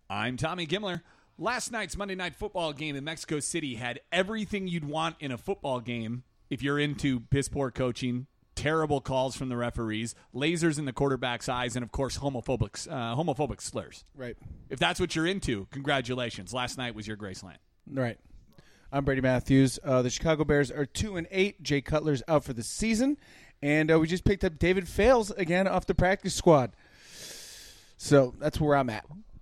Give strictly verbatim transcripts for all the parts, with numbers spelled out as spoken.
I'm Tommy Gimler. Last night's Monday Night Football game in Mexico City had everything you'd want in a football game if you're into piss-poor coaching, terrible calls from the referees, lasers in the quarterback's eyes, and, of course, homophobic, uh, homophobic slurs. Right. If that's what you're into, congratulations. Last night was your Graceland. Right. I'm Brady Matthews. Uh, the Chicago Bears are two and eight. Jay Cutler's out for the season. And uh, we just picked up David Fales again off the practice squad. So that's where I'm at.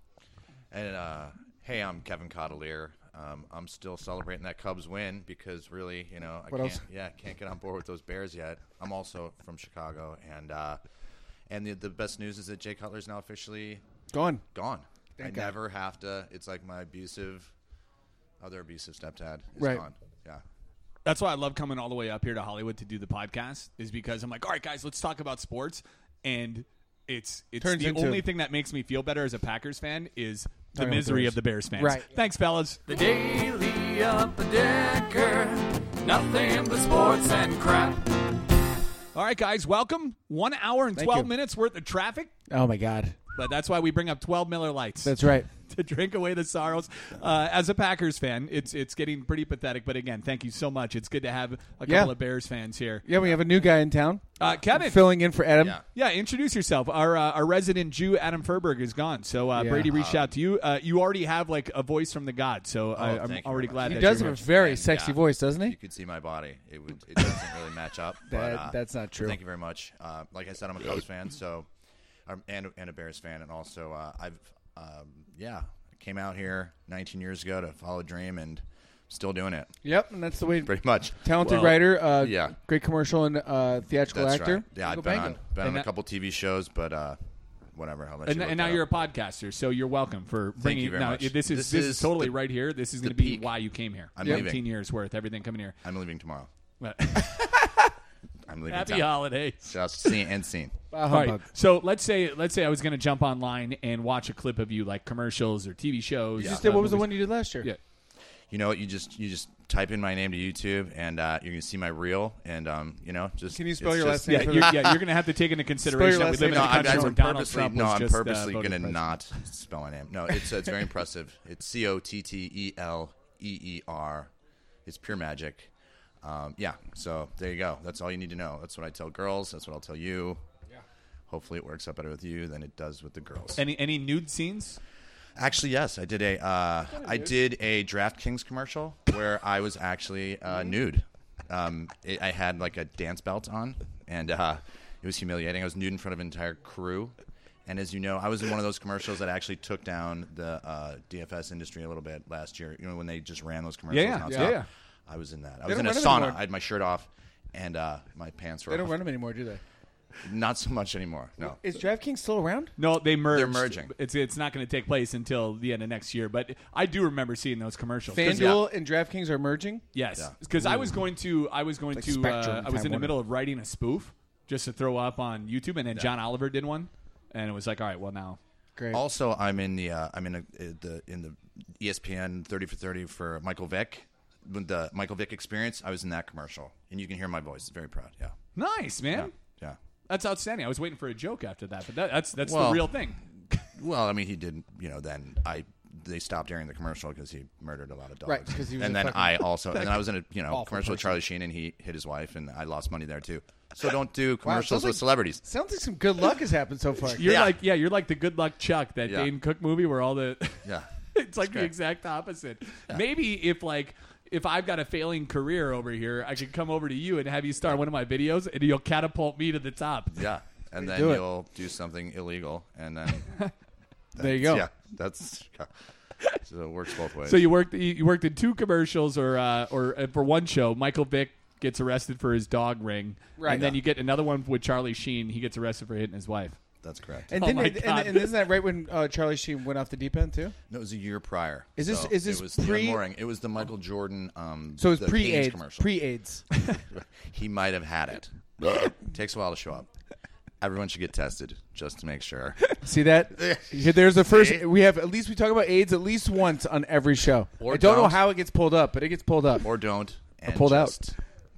And uh, hey, I'm Kevin Cavalier. Um, I'm still celebrating that Cubs win because really, you know, I what can't, else? yeah, can't get on board with those Bears yet. I'm also from Chicago, and uh, and the, the best news is that Jay Cutler's now officially Gone. Gone. Thank I God. never have to. It's like my abusive, other abusive stepdad is Right. gone. Yeah. That's why I love coming all the way up here to Hollywood to do the podcast, is because I'm like, all right, guys, let's talk about sports. And it's it's Turns the into- only thing that makes me feel better as a Packers fan is the Talking about misery Bears. of the Bears fans. Right. Thanks, fellas. The Daily Upper Decker, nothing but sports and crap. All right, guys, welcome. One hour and Thank twelve you. minutes worth of traffic, Oh, my God. but that's why we bring up twelve Miller Lights. That's right. To drink away the sorrows. Uh, as a Packers fan, it's it's getting pretty pathetic. But again, thank you so much. It's good to have a couple Yeah. of Bears fans here. Yeah, we have a new guy in town. Uh, Kevin, Filling in for Adam. Yeah. yeah, introduce yourself. Our uh, our resident Jew, Adam Furberg, is gone. So uh, Yeah. Brady reached out to you. Uh, you already have like a voice from the God. So I, I'm thank you already very glad much. He that does you're have a here. very And, sexy yeah, voice, doesn't If he? you could see my body, it would it doesn't really match up. But, That- uh, that's not true. Thank you very much. Uh, like I said, I'm a Cubs fan, so um, and and a Bears fan, and also uh, I've um, yeah came out here nineteen years ago to follow a dream, and still doing it Yep, and that's the way. pretty much. Talented Well, writer, uh, yeah. great commercial and uh, theatrical That's actor. right. Yeah, Go I've been Bango. on been And on a that- couple T V shows, but uh, whatever. I'll let And, you look and now that you're up. a podcaster, so you're welcome for bringing. you very now, much. This is This this, is is totally the- right here. This is the going to be peak. why you came here. I'm seventeen leaving. years worth, everything coming here. I'm leaving tomorrow. I'm leaving. Happy town. holidays. Just seen and seen. Bah, All right. humbug. So let's say let's say I was going to jump online and watch a clip of you, like commercials or T V shows. You just uh, did, what was the movies. one you did last year? Yeah. You know what? You just you just type in my name to YouTube, and uh, you're gonna see my reel, and um, you know, just Can you spell it's your just- last name? Yeah, for you're, the- yeah, you're going to have to take into consideration that we last live in name. a No, I'm, country where I'm Donald purposely Trump no, was I'm just, purposely uh, voted gonna president. not spell my name. No, it's it's very impressive. It's C O T T E L E E R. It's pure magic. Um, yeah. So there you go. That's all you need to know. That's what I tell girls. That's what I'll tell you. Yeah. Hopefully, it works out better with you than it does with the girls. Any any nude scenes? Actually, yes, I did a uh, I did a DraftKings commercial where I was actually uh, nude. Um, it, I had like a dance belt on, and uh, it was humiliating. I was nude in front of an entire crew, and as you know, I was in one of those commercials that actually took down the uh, D F S industry a little bit last year. You know, when they just ran those commercials. Yeah, yeah, nonstop. yeah, yeah. I was in that. I They was in don't a run them sauna. anymore. I had my shirt off, and uh, my pants were They don't off. run them anymore, do they? Not so much anymore. No. Is DraftKings still around? No, they merged. They're merging. It's it's not going to take place until the end of next year. But I do remember seeing those commercials. 'Cause- FanDuel and DraftKings are merging? Yes, Yeah. because I was going to I was going Like to Spectrum uh, and I was Time in the Warner. middle of writing a spoof just to throw up on YouTube, and then John Oliver did one, and it was like, all right, well now. Great. Also, I'm in the uh, I'm in a, the in the E S P N thirty for thirty for Michael Vick. With the Michael Vick experience, I was in that commercial, and you can hear my voice. It's very proud. Yeah, Nice, man. yeah. That's outstanding. I was waiting for a joke after that, but that, that's that's Well- the real thing. Well, I mean, he didn't. You know, then I they stopped airing the commercial because he murdered a lot of dogs. Right, 'cause he was and a then fucking I also and then I was in a you know awful commercial with person. Charlie Sheen, and he hit his wife, and I lost money there too. So don't do commercials sounds with like- celebrities. Sounds like some good luck has happened so far. You're Yeah. like yeah, you're like the Good Luck Chuck, that Yeah. Dane Cook movie where all the Yeah. it's like the great. exact opposite. Maybe if like if I've got a failing career over here, I could come over to you and have you star one of my videos, and you'll catapult me to the top. Yeah, and then Do it. you'll do something illegal, and then There you go. yeah, that's so it works both ways. So you worked you you worked in two commercials, or uh, or uh, for one show, Michael Vick gets arrested for his dog ring, Right. and then Yeah. you get another one with Charlie Sheen. He gets arrested for hitting his wife. That's correct. And, Oh didn't my it- God. and, and isn't that right when uh, Charlie Sheen went off the deep end too? No, it was a year prior. Is this- So is this it was pre- the unmooring. It was the Michael Jordan. Um, So it was the Hanes pre-AIDS. commercial. Pre-AIDS. He might have had it. Takes a while to show up. Everyone should get tested just to make sure. See that? Here- There's the first. See? We have at least we talk about AIDS at least once on every show. Or I don't know don't. how it gets pulled up, but it gets pulled up. Or don't. And pulled out. just,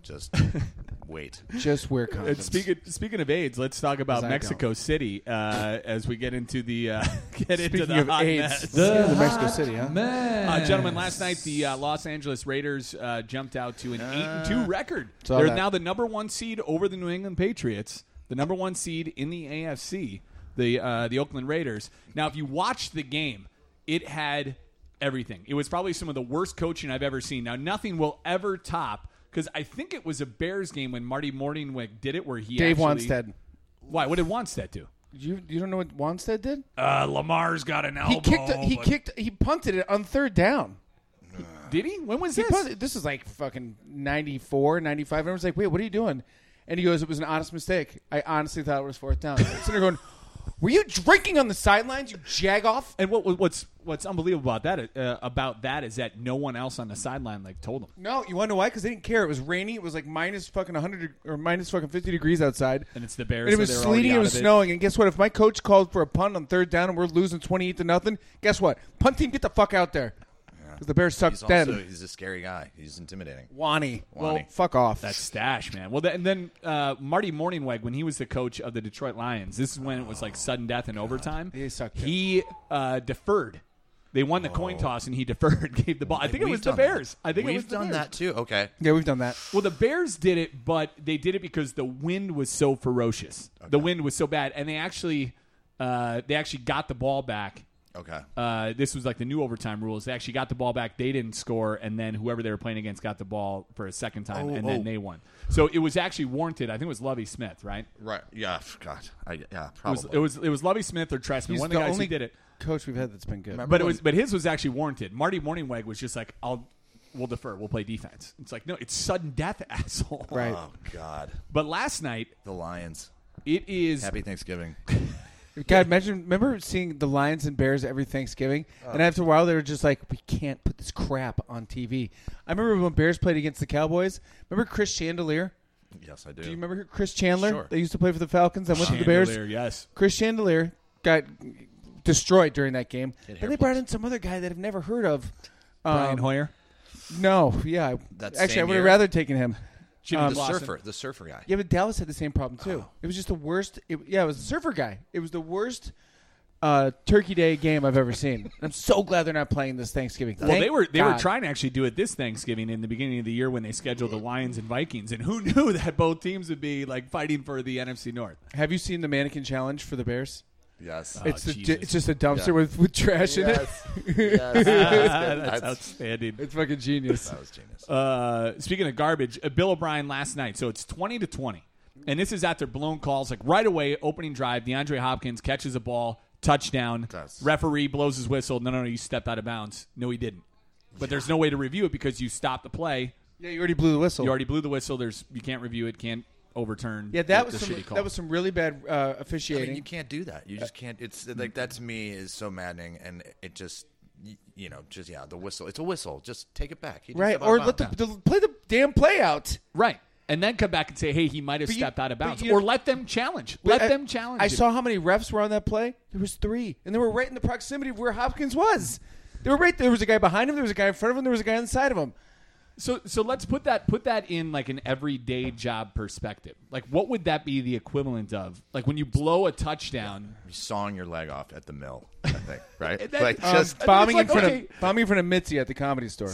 just wait. Just wear And confidence. speaking speaking of AIDS, let's talk about As I Mexico City uh, as we get into the uh, get into Speaking the of hot AIDS, mess. the, the Mexico City, huh? Uh, gentlemen, last night the uh, Los Angeles Raiders uh, jumped out to an eight and two record. Saw They're that. now the number one seed over the New England Patriots, the number one seed in the A F C, the uh, the Oakland Raiders. Now, if you watched the game, it had everything. It was probably some of the worst coaching I've ever seen. Now, nothing will ever top, because I think it was a Bears game when Marty Morningwig did it, where he Dave actually, Wanstead. Why? What did Wanstead do? You you don't know what Wanstead did? Uh, Lamar's got an elbow. He kicked. He but- kicked. He punted it on third down. Did he? When was He this? punted, this is like fucking ninety-four, ninety-five. Everyone's like, wait, what are you doing? And he goes, it was an honest mistake. I honestly thought it was fourth down. So they're going, were you drinking on the sidelines, you jagoff? And what what's what's unbelievable about that uh, about that is that no one else on the sideline like told him. No, you want to know why? Because they didn't care. It was rainy. It was like minus fucking one hundred or minus fucking fifty degrees outside. And it's the Bears. And it so was they're sleeting. already It out was of snowing. And guess what? If my coach called for a punt on third down and we're losing twenty-eight to nothing, guess what? Punt team, get the fuck out there. Because the Bears suck He's then. also he's a scary guy. He's intimidating. Wani. Well, Wani. fuck off. That's stash, man. Well, th- and then uh, Marty Morningweg, when he was the coach of the Detroit Lions, this is when it was like sudden death in overtime. He sucked it. He uh, deferred. They won the coin toss, and he deferred, gave the ball. I think it We've was the done Bears. that. I think We've it was the done Bears. that too. Okay. yeah, we've done that. Well, the Bears did it, but they did it because the wind was so ferocious. The wind was so bad, and they actually, uh, they actually got the ball back. Okay. Uh, this was like the new overtime rules. They actually got the ball back. They didn't score, and then whoever they were playing against got the ball for a second time, Oh, and then oh. they won. So it was actually warranted. I think it was Lovie Smith, right? Right. Yeah. God. I, yeah. It was Probably. it was it was Lovie Smith or Trestman. He's One of the the guys only who did it. coach we've had that's been good. But it was but his was actually warranted. Marty Morningweg was just like, I'll we'll defer. We'll play defense. It's like, no, it's sudden death, asshole. Right. Oh God. But last night The Lions. it is Happy Thanksgiving. God, imagine, remember seeing the Lions and Bears every Thanksgiving? And after a while, they were just like, we can't put this crap on T V. I remember when Bears played against the Cowboys. Remember Chris Chandelier? Yes, I do. Do you remember Chris Chandler? Sure. They used to play for the Falcons. I went to the Bears. Chandelier, yes. Chris Chandelier got destroyed during that game. Hit Then they hairplugs. brought in some other guy that I've never heard of. Brian Um, Hoyer. No, yeah. That Actually, I same would have year? rather taken him. Jimmy um, the Clausen. surfer. The surfer guy. Yeah, but Dallas had the same problem, too. Oh. It was just the worst. It, yeah, it was the surfer guy. It was the worst uh, Turkey Day game I've ever seen. I'm so glad they're not playing this Thanksgiving. Well, Thank they were they were God. trying to actually do it this Thanksgiving in the beginning of the year when they scheduled the Lions and Vikings, and who knew that both teams would be like fighting for the N F C North? Have you seen the mannequin challenge for the Bears? Yes. it's the, Jesus. it's just a dumpster Yeah. with, with trash in it. Yes. That's outstanding. It's fucking genius. That was genius. Uh, speaking of garbage, uh, Bill O'Brien last night. So it's twenty to twenty, and this is after blown calls. Like right away, opening drive, DeAndre Hopkins catches a ball, touchdown. That's- Referee blows his whistle. No, no, no, you stepped out of bounds. No, he didn't. But there's no way to review it because you stopped the play. Yeah, you already blew the whistle. You already blew the whistle. There's you can't review it. Can't overturn. yeah, that the, was the some, shitty call. that was some really bad uh, I officiating. mean, you can't do that. You just can't. It's like that to me is so maddening, and it just, y- you know, just yeah, the whistle. It's a whistle. Just take it back. He didn't right, step out or of let the, bounds. the play the damn play out. right. And then come back and say, hey, he might have But you- stepped out of but bounds, you- or let them challenge. But Let I- them challenge. I it. saw how many refs were on that play. There was three, and they were right in the proximity of where Hopkins was. They were right. There was a guy behind him. There was a guy in front of him. There was a guy on the side of him. So, so let's put that put that in like an everyday job perspective. Like, what would that be the equivalent of? Like when you blow a touchdown. You're sawing your leg off at the mill. I think right. That- like Um, just bombing like, in front okay. of bombing in front of Mitzi at the Comedy Store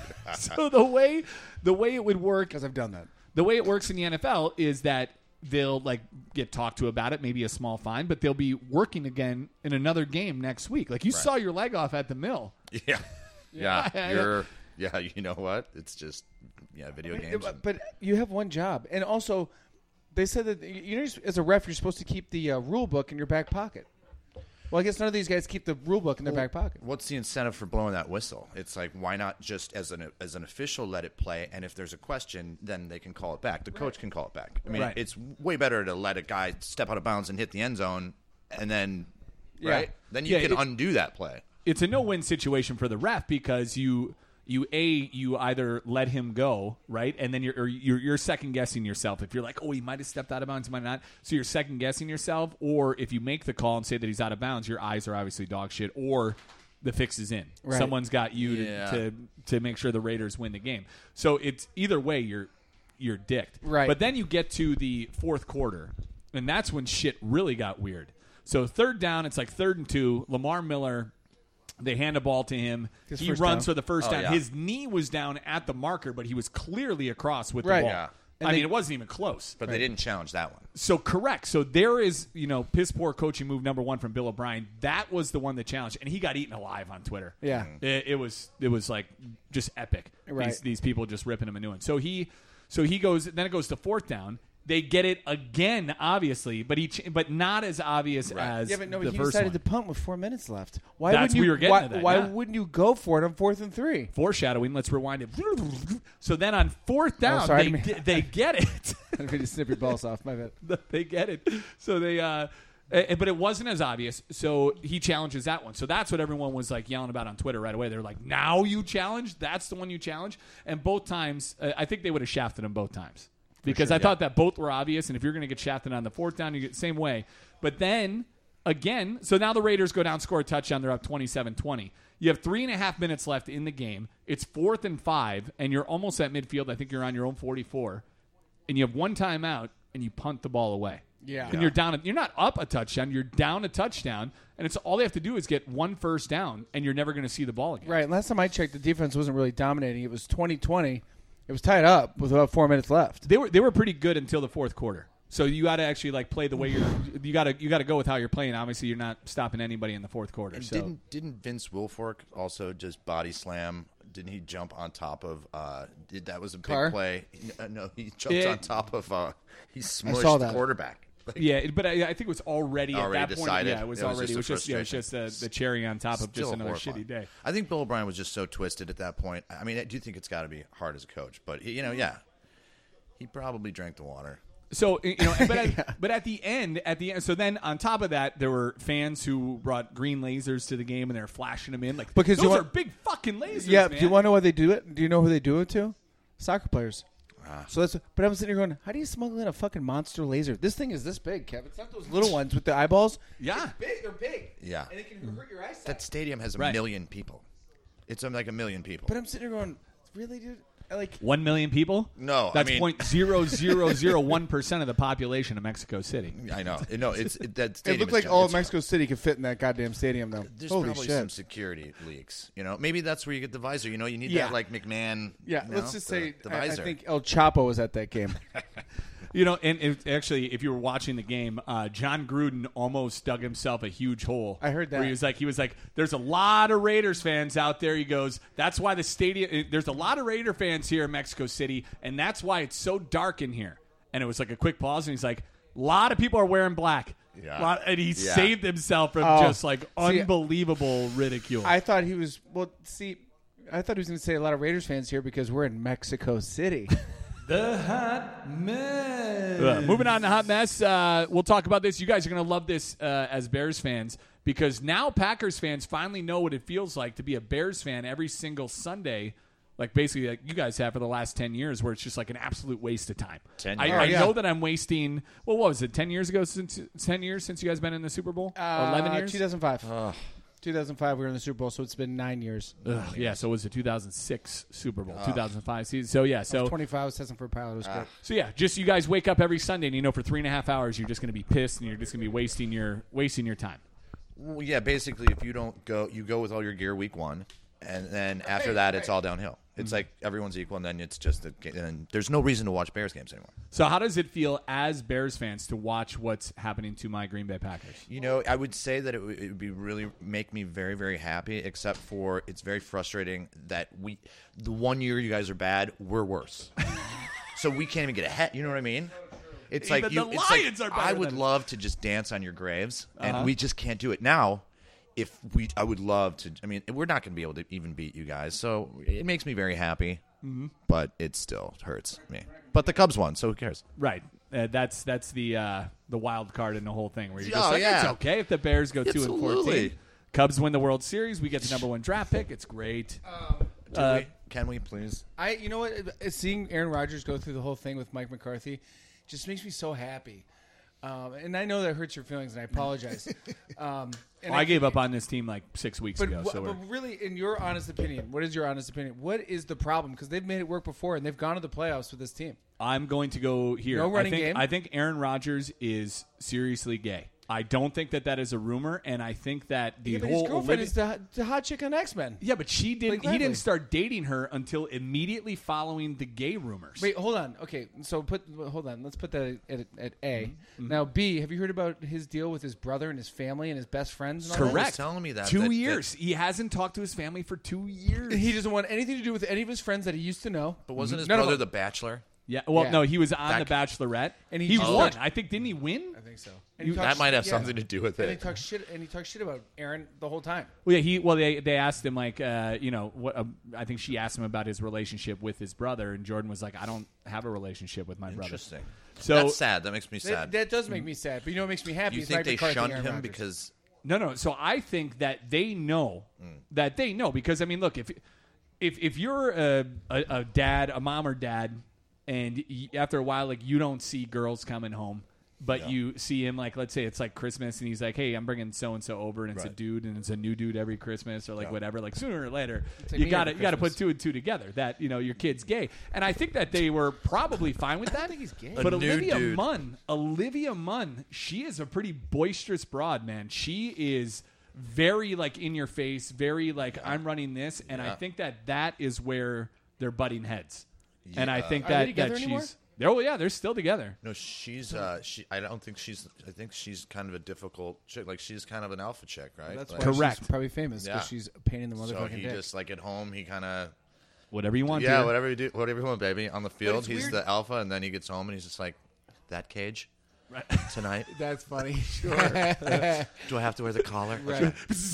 So the way the way it would work, because I've done that. the way it works in the N F L is that they'll like get talked to about it, maybe a small fine, but they'll be working again in another game next week. Like you saw your leg off at the mill. yeah, yeah. Yeah. You're yeah. You know what? It's just yeah. Video games. But, but you have one job, and also they said that you know, as a ref, you're supposed to keep the uh, rule book in your back pocket. Well, I guess none of these guys keep the rule book in their back pocket. What's the incentive for blowing that whistle? It's like, why not just as an as an official let it play, and if there's a question, then they can call it back. The coach can call it back. I mean, Right. it's way better to let a guy step out of bounds and hit the end zone, and then Yeah. right, then you Yeah, can it- undo that play. It's a no-win situation for the ref because you you a you either let him go, right, and then you're or you're, you're second guessing yourself. If you're like, oh, he might have stepped out of bounds, he might not. So you're second guessing yourself. Or if you make the call and say that he's out of bounds, your eyes are obviously dog shit. Or the fix is in. Right. Someone's got you Yeah. to, to to make sure the Raiders win the game. So it's either way. You're you're dicked. Right. But then you get to the fourth quarter, and that's when shit really got weird. So third down, it's like third and two. Lamar Miller, they hand the ball to him. His he first runs down. for the first Oh, down. yeah. His knee was down at the marker, but he was clearly across with the Right. ball. Yeah. And I they- mean, it wasn't even close. But they didn't challenge that one. So correct. So there is, you know, piss poor coaching move number one from Bill O'Brien. That was the one that challenged, and he got eaten alive on Twitter. Yeah. It, it was it was like just epic. Right. These, these people just ripping him a new one. So he so he goes. Then it goes to fourth down. They get it again, obviously, but he ch- but not as obvious as Yeah, but no, the he first decided one. to punt with four minutes left. Why That's- wouldn't you? we were getting why to that, why yeah. wouldn't you go for it on fourth and three? Foreshadowing. Let's rewind it. So then on fourth down, Oh, sorry, I they, didn't mean- get, they get it. I didn't mean to snip your balls off. My bad. They get it. So they, uh, eh, but it wasn't as obvious. So he challenges that one. So that's what everyone was like yelling about on Twitter right away. They're like, "Now you challenge? That's the one you challenge?" And both times, uh, I think they would have shafted him both times because sure, I yeah. thought that both were obvious. And if you're going to get shafted on the fourth down, you get the same way. But then again, so now the Raiders go down, score a touchdown. They're up twenty-seven twenty. You have three and a half minutes left in the game. It's fourth and five, and you're almost at midfield. I think you're on your own forty-four. And you have one timeout, and you punt the ball away. Yeah. And you're down. You're not up a touchdown. You're down a touchdown, and it's all they have to do is get one first down, and you're never going to see the ball again. Right. Last time I checked, the defense wasn't really dominating. It was twenty twenty. It was tied up with about four minutes left. They were they were pretty good until the fourth quarter. So you got to actually like play the way you're. You got to you got to go with how you're playing. Obviously, you're not stopping anybody in the fourth quarter. And so didn't didn't Vince Wilfork also just body slam? Didn't he jump on top of? Uh, did that was a big Carr? play? No, no, he jumped Yeah. on top of. Uh, he smushed saw the that. quarterback. Like, yeah, but I, I think it was already, Already at that point. decided. Yeah, it was It was already. just it a was just yeah, it was just frustration. the, the cherry on top of just Still another horrifying. shitty day. I think Bill O'Brien was just so twisted at that point. I mean, I do think it's got to be hard as a coach, but you know, yeah, he probably drank the water. So you know, but at, but at the end, at the end, so then on top of that, there were fans who brought green lasers to the game and they're flashing them in like Because those you are want- big fucking lasers. Yeah. man. Do you want to know why they do it? Do you know who they do it to? Soccer players. Ah. So that's. But I'm sitting here going, how do you smuggle in a fucking monster laser? This thing is this big, Kev. It's not those little ones with the eyeballs. Yeah. Big. They're big. Yeah. And it can hurt your eyesight. That stadium has a Right. million people. It's um, like a million people. But I'm sitting here going, really, dude? Like, One million people? No, I that's mean- point zero zero zero one percent of the population of Mexico City. I know. No, it's it, that it stadium looked is like gi- all of it's- Mexico City could fit in that goddamn stadium, though. There's Holy probably shit. some security leaks. You know, maybe that's where you get the visor. You know, you need Yeah. that like McMahon. Yeah, you know, let's just the- say the I, I visor. think El Chapo was at that game. You know, and it, actually, if you were watching the game, uh, John Gruden almost dug himself a huge hole. I heard that. Where he was like, he was like, "There's a lot of Raiders fans out there." He goes, "That's why the stadium. There's a lot of Raider fans here in Mexico City, and that's why it's so dark in here." And it was like a quick pause, and he's like, "A lot of people are wearing black." Yeah. Lot- and he Yeah. saved himself from Oh. just like unbelievable ridicule. I thought he was well. See, I thought he was going to say a lot of Raiders fans here because we're in Mexico City. Uh, moving on to Hot Mess. Uh, we'll talk about this. You guys are going to love this uh, as Bears fans because now Packers fans finally know what it feels like to be a Bears fan every single Sunday, like basically like you guys have for the last ten years, where it's just like an absolute waste of time. ten I, years. I Oh, yeah. know that I'm wasting, well, what was it, ten years ago, since ten years since you guys been in the Super Bowl? Or eleven years? two thousand five. two thousand five, we were in the Super Bowl, so it's been nine years. Ugh, yeah, so it was the two thousand six Super Bowl, two thousand five season. So, yeah, so twenty-five, I was testing for a pilot. It was great. So yeah, just you guys wake up every Sunday and you know for three and a half hours you're just going to be pissed and you're just going to be wasting your wasting your time. Well, yeah, basically, if you don't go, you go with all your gear week one, and then after that, it's all downhill. It's like everyone's equal, and then it's just a, and there's no reason to watch Bears games anymore. So how does it feel as Bears fans to watch what's happening to my Green Bay Packers? You know, I would say that it would, it would be really make me very, very happy. Except for it's very frustrating that we, the one year you guys are bad, we're worse. So we can't even get ahead. You know what I mean? It's Even like you, the it's Lions like, are better I would than- love to just dance on your graves, and Uh-huh. we just can't do it now. If we, I would love to. I mean, we're not going to be able to even beat you guys, so it makes me very happy. Mm-hmm. But it still hurts me. But the Cubs won, so who cares? Right. Uh, that's that's the uh, the wild card in the whole thing where you're just Oh, like, yeah. it's okay if the Bears go two and Absolutely. fourteen. Cubs win the World Series, we get the number one draft pick. It's great. Do Uh, we? Can we please? I, you know what? Seeing Aaron Rodgers go through the whole thing with Mike McCarthy just makes me so happy. Um, and I know that hurts your feelings, and I apologize. Um, and Well, I gave up on this team like six weeks But, ago. wh- So we're, but really, in your honest opinion, what is your honest opinion? What is the problem? Because they've made it work before, and they've gone to the playoffs with this team. I'm going to go here. No running I think, game? I think Aaron Rodgers is seriously gay. I don't think that that is a rumor, and I think that the Yeah, but whole his girlfriend Olivia- is the, the hot chick on X-Men. yeah, but she didn't. Blake He didn't Lively. start dating her until immediately following the gay rumors. Wait, hold on. Okay, so put hold on. Let's put that at, at A. Mm-hmm. Now, B. Have you heard about his deal with his brother and his family and his best friends? And all that? Correct. telling me that- two that- that- years. He hasn't talked to his family for two years. He doesn't want anything to do with any of his friends that he used to know. But wasn't his None of brother them. the Bachelor? yeah. Well, Yeah. no, he was on That- The Bachelorette, And he he just- won. Oh. I think didn't he win? I think so. And he You- talks That might have shit- something to do with And he it. talks shit. And he talks shit about Aaron the whole time. Well, yeah, he well they they asked him like uh, you know what uh, I think she asked him about his relationship with his brother, and Jordan was like, I don't have a relationship with my brother. Interesting. So That's sad. That makes me That, sad. that does make me sad. But you know what makes me happy? you is think Mike they McCarthy and shunned Aaron him Rodgers. because no, no. So I think that they know that they know because I mean, look if if if you're a, a, a dad, a mom or dad, and y- after a while like you don't see girls coming home. But you see him like, let's say it's like Christmas, and he's like, "Hey, I'm bringing so and so over, and it's a Right. dude, and it's a new dude every Christmas, or like Yeah. whatever." Like sooner or later, like you me got to every you got to put Christmas. two and two together. That you know your kid's gay, and I think that they were probably fine with that. I think he's gay. But A new Olivia dude. Munn, Olivia Munn, she is a pretty boisterous broad, man. She is very like in your face, very like I'm running this, and I Yeah. think that that is where they're butting heads. And I Yeah. think Are they that together that anymore? she's. Oh yeah, they're still together. no, she's uh, she. I don't think she's. I think she's kind of a difficult chick. Like she's kind of an alpha chick, right? That's Like, why Correct. she's probably famous because Yeah. she's a pain in the So motherfucking he dick. just like at home, he kind of Whatever you want. yeah, dear. whatever you do, whatever you want, baby. On the field, it's he's weird. the alpha, and then he gets home and he's just like, that cage tonight. That's funny. Sure. Do I have to wear the collar? Right.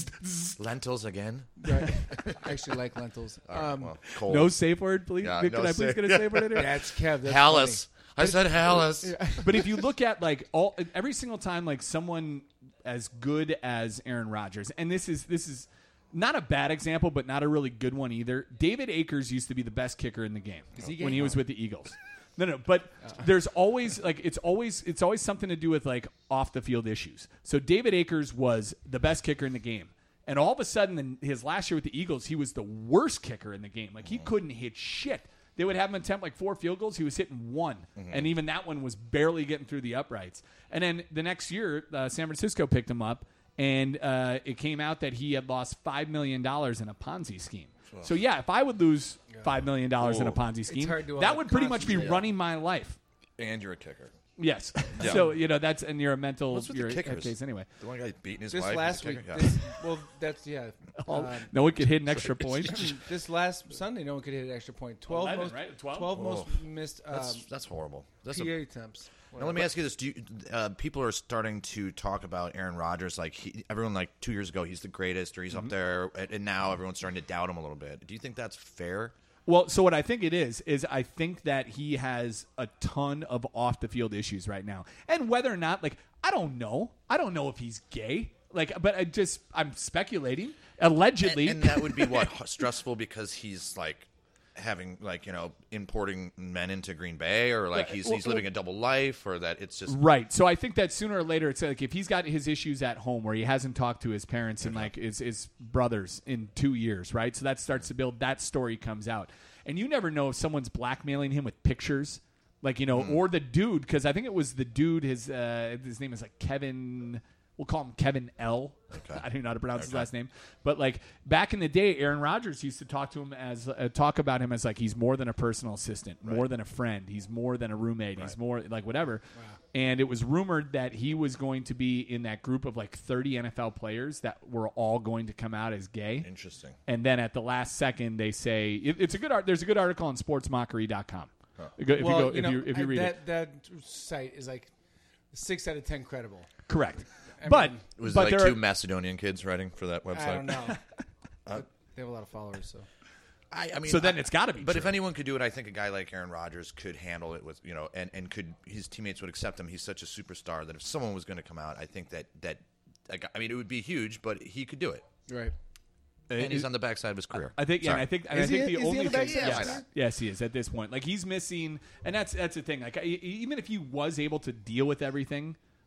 Lentils again? Right. I actually like lentils. All right, Um, well, cold. No safe word, please. Yeah, Can no I please safe- get a safe word in here? that's Kev. That's Hallis. I said Hallis. But if you look at like all every single time, like someone as good as Aaron Rodgers, and this is this is not a bad example, but not a really good one either. David Akers used to be the best kicker in the game he gay? when he was with the Eagles. No, no, but there's always like it's always it's always something to do with like off the field issues. So David Akers was the best kicker in the game, and all of a sudden, in his last year with the Eagles, he was the worst kicker in the game. Like he couldn't hit shit. They would have him attempt like four field goals. He was hitting one, and even that one was barely getting through the uprights. And then the next year, uh, San Francisco picked him up, and uh, it came out that he had lost five million dollars in a Ponzi scheme. So yeah, if I would lose five million dollars in a Ponzi scheme, hard to, uh, that would pretty much be concentrate. running my life. And you're a kicker. Yes. So you know that's and you're a mental What's with you're the a kickers? case anyway. The one guy beating his This wife. last is a week. kicker? This, well, that's yeah. All- Um, no one could hit an extra point. this last Sunday, no one could hit an extra point. Twelve eleven, most, right? twelve? twelve most Whoa. missed um, That's that's horrible. That's P a, A attempts. now let me ask you this: Do you, uh, people are starting to talk about Aaron Rodgers? Like he, everyone, like two years ago, he's the greatest, or he's Mm-hmm. up there, and, and now everyone's starting to doubt him a little bit. Do you think that's fair? Well, so what I think it is is I think that he has a ton of off the field issues right now, and whether or not, like, I don't know, I don't know if he's gay, like, but I just I'm speculating, allegedly. And, and that would be what stressful because he's like having like you know importing men into Green Bay, or like Right. he's Well, he's living a double life, or that it's just Right. So I think that sooner or later, it's like if he's got his issues at home where he hasn't talked to his parents and like his, his brothers in two years, right? So that starts to build, that story comes out. And you never know if someone's blackmailing him with pictures, like, you know, or the dude, because I think it was the dude, his, uh, his name is like Kevin, we'll call him Kevin L. Okay. I don't know how to pronounce his Okay. last name. But like back in the day, Aaron Rodgers used to talk to him as uh, talk about him as like he's more than a personal assistant, more than a friend, he's more than a roommate, he's more like whatever. And it was rumored that he was going to be in that group of like thirty N F L players that were all going to come out as gay. interesting. And then at the last second, they say it, it's a good art. There's a good article on sports mockery dot com. If you well, go, you if know, you if you I- read that, it, that site is like six out of ten credible. correct. I but mean, Was but it like there two are, Macedonian kids writing for that website? I don't know. But they have a lot of followers, so I, I mean, So then I- it's gotta be But true. if anyone could do it, I think a guy like Aaron Rodgers could handle it with you know, and, and could his teammates would accept him. He's such a superstar that if someone was going to come out, I think that that like, I mean, it would be huge, but he could do it. right. And he's on the backside of his career. I think, yeah, and Sorry. I think, and Is I think he- the is he only on the thing, backside? yes, Yeah. yes, he is at this point. Like he's missing, and that's that's the thing. Like I, even if he was able to deal with everything,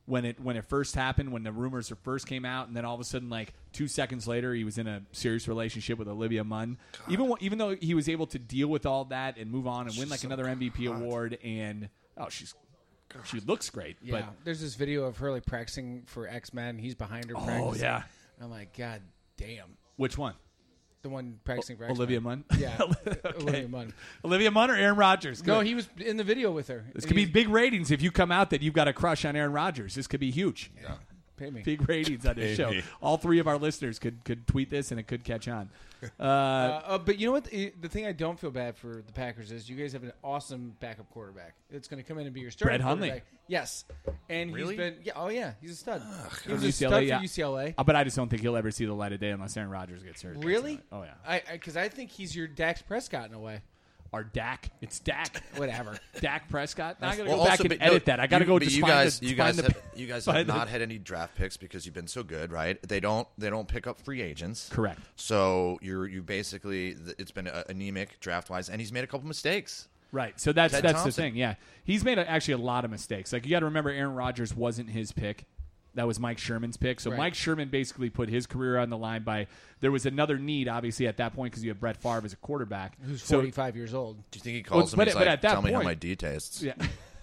when it when it first happened, when the rumors first came out, and then all of a sudden, like two seconds later, he was in a serious relationship with Olivia Munn. God. Even even though he was able to deal with all that and move on and she's win like so another M V P hot. award, and oh, she's God. she looks great. Yeah, but there's this video of her like practicing for X-Men. He's behind her. Oh practicing. yeah, I'm like, God damn. Which one? The one practicing for X-Men. Olivia Munn? Yeah, okay. Olivia Munn. Olivia Munn or Aaron Rodgers? Good. No, he was in the video with her. This could be big ratings if you come out that you've got a crush on Aaron Rodgers. This could be huge. Yeah. Pay me. Big ratings on this show. Me. All three of our listeners could, could tweet this, and it could catch on. Uh, uh, uh, but you know what? The, the thing I don't feel bad for the Packers is you guys have an awesome backup quarterback. It's going to come in and be your starting Brett Hundley. quarterback. Yes. And Really? he's been – yeah, oh, yeah. He's a stud. Ugh, he was U a C L A, stud yeah. for U C L A. Uh, but I just don't think he'll ever see the light of day unless Aaron Rodgers gets hurt. Really? Oh, yeah. Because I, I, I think he's your Dak Prescott in a way. Or Dak. It's Dak. Whatever. Dak Prescott. Now I got to Well, go back also, and but edit no, that. I got to you- go but just you find guys, the, you find guys the, have, you guys find have the- not had any draft picks because you've been so good, right? They don't they don't pick up free agents. Correct. So you're you basically it's been uh, anemic draft wise, and he's made a couple mistakes. Right. So that's Ted that's Thompson. the thing. Yeah. He's made a, actually a lot of mistakes. Like you got to remember Aaron Rodgers wasn't his pick. That was Mike Sherman's pick. So Right. Mike Sherman basically put his career on the line by there was another need obviously at that point because you have Brett Favre as a quarterback. Who's so, forty-five years old. Do you think he calls Well, him? but- He's but like, at that tell me how point- my D tastes. Yeah.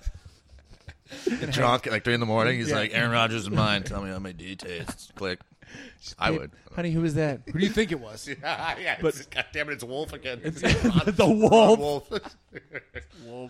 Drunk like three in the morning. He's Yeah. like, Aaron Rodgers is mine. Tell me how my D tastes. Click. I Hey, would. Honey, who was that? Who do you think it was? yeah, but God damn it, it's Wolf again. the wolf. Wolf. Wolf.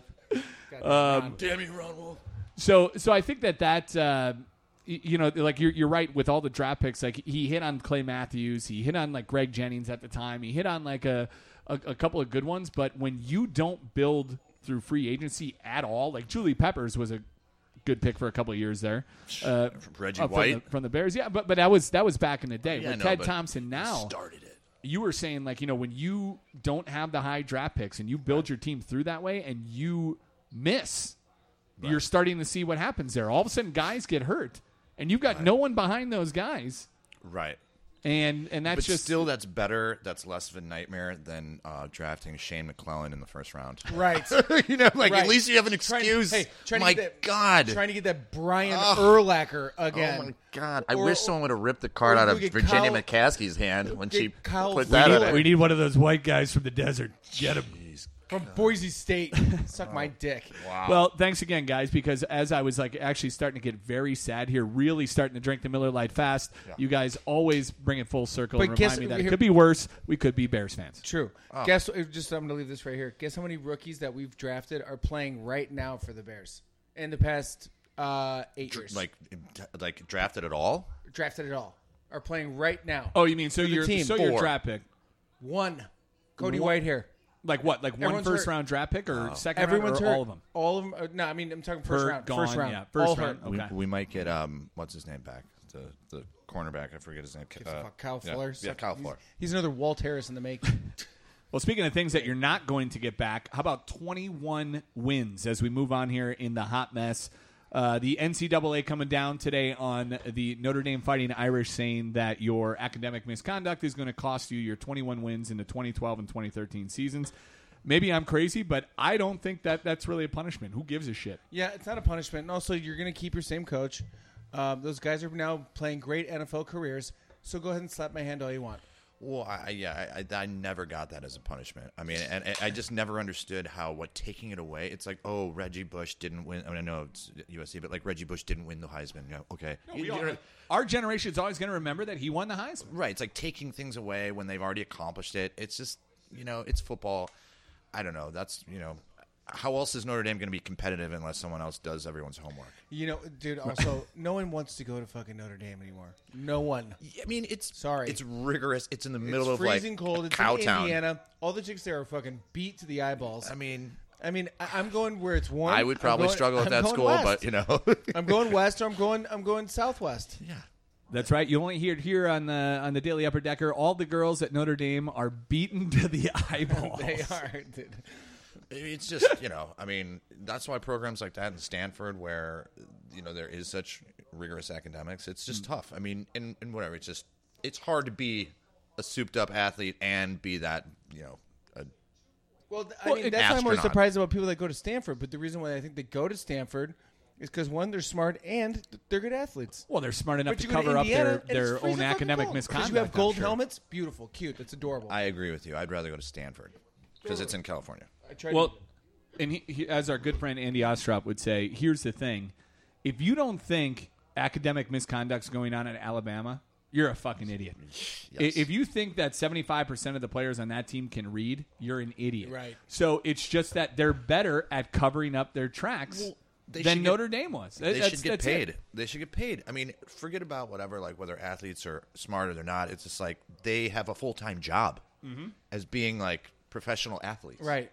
Um, Damn you, Ron Wolf. So, so I think that that uh, y- you know, like you're you're right with all the draft picks. Like he hit on Clay Matthews, he hit on like Greg Jennings at the time. He hit on like a, a a couple of good ones. But when you don't build through free agency at all, like Julie Peppers was a good pick for a couple of years there. Uh, Reggie uh, from White. the, from the Bears, yeah. But but that was that was back in the day. Yeah, with no, Ted but Thompson now. started it. You were saying like you know when you don't have the high draft picks and you build your team through that way and you miss. Right. You're starting to see what happens there. All of a sudden, guys get hurt, and you've got right. no one behind those guys. Right. And and that's but just still, that's better. That's less of a nightmare than uh, drafting Shane McClellan in the first round. Right. you know, like Right. at least you have an Trying- excuse. hey, trying to my get that- God. Trying to get that Brian Oh. Urlacher again. Oh my God! I Or- wish someone would have ripped the card or out we of get Virginia Kyle- McCaskey's hand when get she Kyle put We that need- on we it. need one of those white guys from the desert. Get him. From Boise State. Suck my dick. Wow. Well, thanks again, guys. Because as I was like actually starting to get very sad here, really starting to drink the Miller Lite fast. Yeah. You guys always bring it full circle But and guess- remind me that it here- could be worse. We could be Bears fans. True. Oh. Guess just I'm going to leave this right here. Guess how many rookies that we've drafted are playing right now for the Bears in the past uh, eight Dr- years? like, like drafted at all? drafted at all are playing right now. Oh, you mean so For the your team. so your Four. draft pick? One. Cody One- Whitehair. Like what? Like one Everyone's first hurt. round draft pick or second Everyone's round or hurt. all of them? All of them. Uh, no, I mean I'm talking first Per- round. gone, first round. yeah, first all round. hurt. We, Okay. we might get um, what's his name back? The the cornerback. I forget his name. Gives a Uh, fuck. Kyle yeah. Fuller. Yeah, Suck- Kyle he's- Fuller. He's another Walt Harris in the making. Well, speaking of things that you're not going to get back, how about twenty-one wins as we move on here in the hot mess? Uh, the N C double A coming down today on the Notre Dame Fighting Irish saying that your academic misconduct is going to cost you your twenty-one wins in the twenty twelve and twenty thirteen seasons. Maybe I'm crazy, but I don't think that that's really a punishment. Who gives a shit? Yeah, it's not a punishment. And also, you're going to keep your same coach. Um, those guys are now playing great N F L careers. So go ahead and slap my hand all you want. Well, I, yeah, I, I never got that as a punishment. I mean, and, and I just never understood how what taking it away. It's like, oh, Reggie Bush didn't win. I mean, I know it's U S C, but like Reggie Bush didn't win the Heisman. Yeah, okay, No, we You- all- you're- our generation is always going to remember that he won the Heisman. right? It's like taking things away when they've already accomplished it. It's just, you know, it's football. I don't know. That's you know, how else is Notre Dame going to be competitive unless someone else does everyone's homework? You know, dude, also, no one wants to go to fucking Notre Dame anymore. No one. I mean, it's Sorry. It's rigorous. It's in the middle It's of like freezing cold. a It's cow in town. Indiana. All the chicks there are fucking beat to the eyeballs. I mean, I mean, I, I'm going where it's warm. I would I'm probably going- struggle with I'm that going school, west. but you know, I'm going west or I'm going I'm going southwest. yeah. That's right. You only hear it here on the on the Daily Upper Decker. All the girls at Notre Dame are beaten to the eyeballs. They are, dude. It's just, you know, I mean, that's why programs like that in Stanford, where, you know, there is such rigorous academics, it's just tough. I mean, and, and whatever, it's just, it's hard to be a souped up athlete and be that, you know, a, Well, th- I Well, mean, it- that's why I'm more astronaut. surprised about people that go to Stanford. But the reason why I think they go to Stanford is because, one, they're smart and they're good athletes. Well, they're smart enough But to you go to cover up Indiana, their, and it's their freezing own fucking academic cold. misconduct. Because you have I'm gold sure. helmets. Beautiful. Cute. That's adorable. I agree with you. I'd rather go to Stanford because it's in California. I tried Well, to, and he, he, as our good friend Andy Ostrop would say, here's the thing. If you don't think academic misconduct's going on at Alabama, you're a fucking idiot. Yes. If you think that seventy-five percent of the players on that team can read, you're an idiot. Right. So it's just that they're better at covering up their tracks Well, they than should get- Notre Dame was. They That's- should get that's paid. it. They should get paid. I mean, forget about whatever, like whether athletes are smart or they're not. It's just like they have a full time job Mm-hmm. as being like professional athletes. right.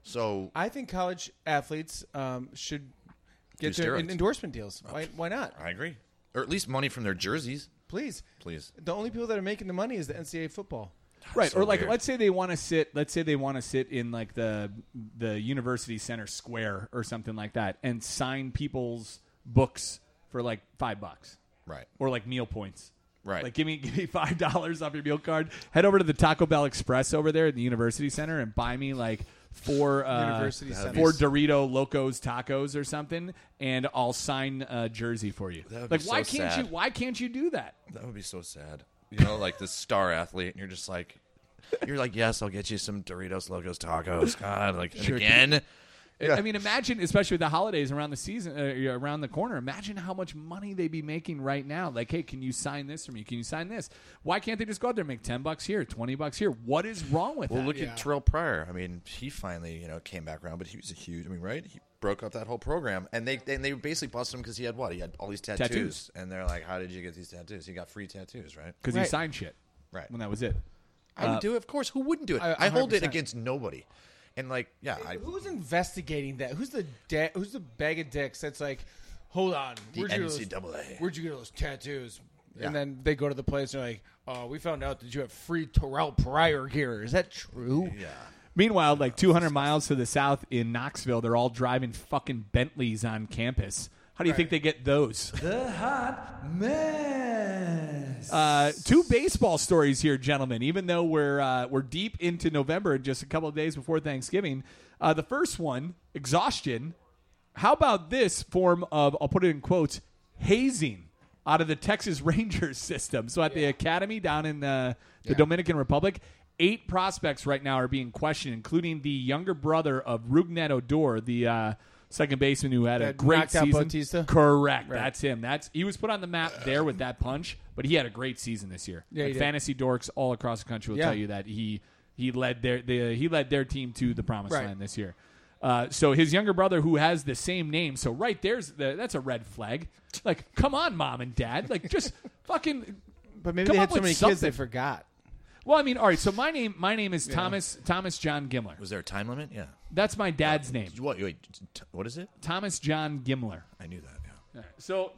So I think college athletes um, should get Do their steroids. en- endorsement deals. Why, why not? I agree, or at least money from their jerseys, Please. please. The only people that are making the money is the N C double A football. Right, So or like weird. let's say they want to sit. Let's say they want to sit in like the the University Center Square or something like that, and sign people's books for like five bucks, Right. or like meal points. Right. Like give me give me five dollars off your meal card. Head over to the Taco Bell Express over there at the University Center and buy me like four uh, University Center. four Dorito Locos tacos or something, and I'll sign a jersey for you. That would be Like why so can't sad. you? Why can't you do that? That would be so sad. You know, like this star athlete, and you're just like, you're like, yes, I'll get you some Doritos Locos tacos. God, like and again. I mean, imagine, especially with the holidays around the season, uh, around the corner. Imagine how much money they'd be making right now. Like, hey, can you sign this for me? Can you sign this? Why can't they just go out there and make ten bucks here, twenty bucks here? What is wrong with Well, that? look Yeah. at Terrell Pryor. I mean, he finally, you know, came back around, but he was a huge. I mean, right? He broke up that whole program, and they and they basically busted him because he had what? He had all these tattoos. Tattoos. and they're like, "How did you get these tattoos? He got free tattoos, right?" Because Right. he signed shit. Right. When that was it. I Uh, would do it, of course. Who wouldn't do it? I- I, hold it one hundred percent. against nobody, and like, yeah, I, Who's investigating that? Who's the da- Who's the bag of dicks that's like, hold on, The where'd you, get N C those, double A. where'd you get those tattoos? Yeah. And then they go to the place and they're like, oh, we found out that you have free Terrell Pryor gear. Is that true? yeah. Meanwhile, like two hundred miles to the south in Knoxville, they're all driving fucking Bentleys on campus. How do you think they get those? The hot mess. Uh, two baseball stories here, gentlemen. Even though we're uh, we're deep into November, just a couple of days before Thanksgiving. Uh, the first one, exhaustion. How about this form of, I'll put it in quotes, hazing out of the Texas Rangers system? So at the academy down in uh, the Dominican Republic, eight prospects right now are being questioned, including the younger brother of Rougned Odor, the uh, second baseman who had a That great knocked out season. Bautista? Correct. That's him. That's he was put on the map there with that punch, but he had a great season this year. Yeah, he Like, did. fantasy dorks all across the country will Yeah. tell you that he he led their the, he led their team to the promised Right. land this year. Uh, so his younger brother, who has the same name, so right there's the, that's a red flag. Like, come on, mom and dad, like just fucking. But maybe Come they up had so with many kids they something. forgot. Well, I mean, all right. So my name my name is Thomas Thomas John Gimler. Was there a time limit? Yeah. That's my dad's name, What? Wait. t- What is it? Thomas John Gimler. I knew that. Yeah. So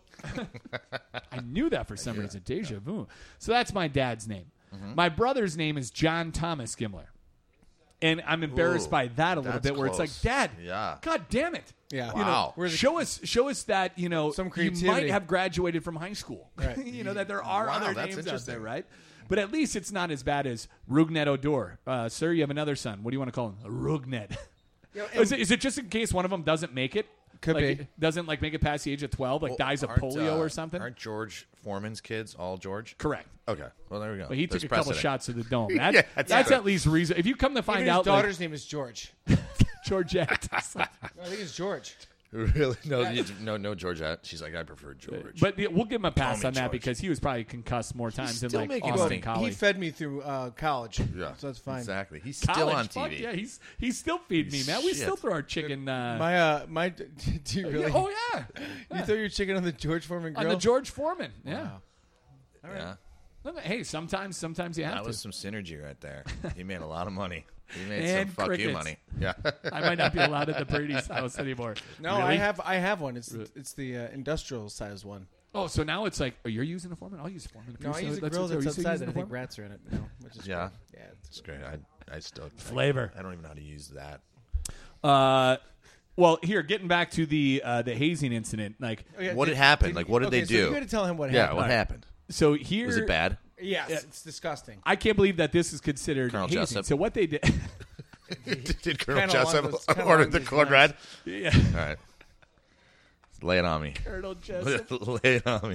I knew that for some reason. Deja vu. So that's my dad's name. Mm-hmm. My brother's name is John Thomas Gimler. And I'm embarrassed Ooh, by that a little that's bit where it's like, close. Dad, Yeah. God damn it. Yeah. You know, Wow. Where's the- show us show us that, you know, Some you creativity. might have graduated from high school. Right. you know, that there are Wow, other that's names out interesting. there, right? But at least it's not as bad as Rougned Odor. Uh, sir, you have another son. What do you want to call him? Rougned. is, it, is it just in case one of them doesn't make it? Could like, be. Doesn't like make it past the age of twelve, like Well, dies of aren't, polio uh, or something? Aren't George Foreman's kids all George? Correct. Okay. Well, there we go. But he There's took a couple precedent. shots of the dome. That, Yeah, that's that's at least reason. If you come to find Even out, his daughter's name is George. like, Georgette. I think it's George. Really? No, you- no, no, Georgette. She's like, I prefer George. But yeah, we'll give him a pass me on that George. because he was probably concussed more times than still like making Austin money. He College. fed me through uh, college. yeah, So that's fine. Exactly. He's still College, on fuck T V. yeah, he's he's still feeding me, man. We Shit. still throw our chicken. Uh, My, uh, my, do you really? oh yeah, You throw your chicken on the George Foreman grill? on the George Foreman. Yeah. Wow. Yeah, Hey, sometimes sometimes you have that to. was some synergy right there. He made a lot of money. He made And some fuck crickets. you money. Yeah. I might not be allowed at the Brady's house anymore. No, Really? I have I have one. It's it's the uh, industrial size one. Oh, so now it's like, oh, you're using a Foreman? I'll use a Foreman. No, I So use a let's- grill are you that's still outside using that I a think Foreman? rats are in it. No, which is Yeah. cool. Yeah. It's, It's great. I I still Flavor. I don't even know how to use that. Uh, well, here, getting back to the uh, the hazing incident, like, Oh, yeah, What had happened? Like, what did okay, they so do? you got to tell him what Yeah. happened. What All right. happened? so here Was it bad? Yes, Yeah. it's disgusting. I can't believe that this is considered Colonel hazing. Jessup. So what they did, Did Colonel Kinda Jessup along those- kinda order along the these code lines. red? yeah. All right. Lay it on me. Colonel Jessup. Lay it on me.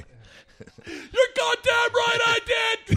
You're goddamn right I did.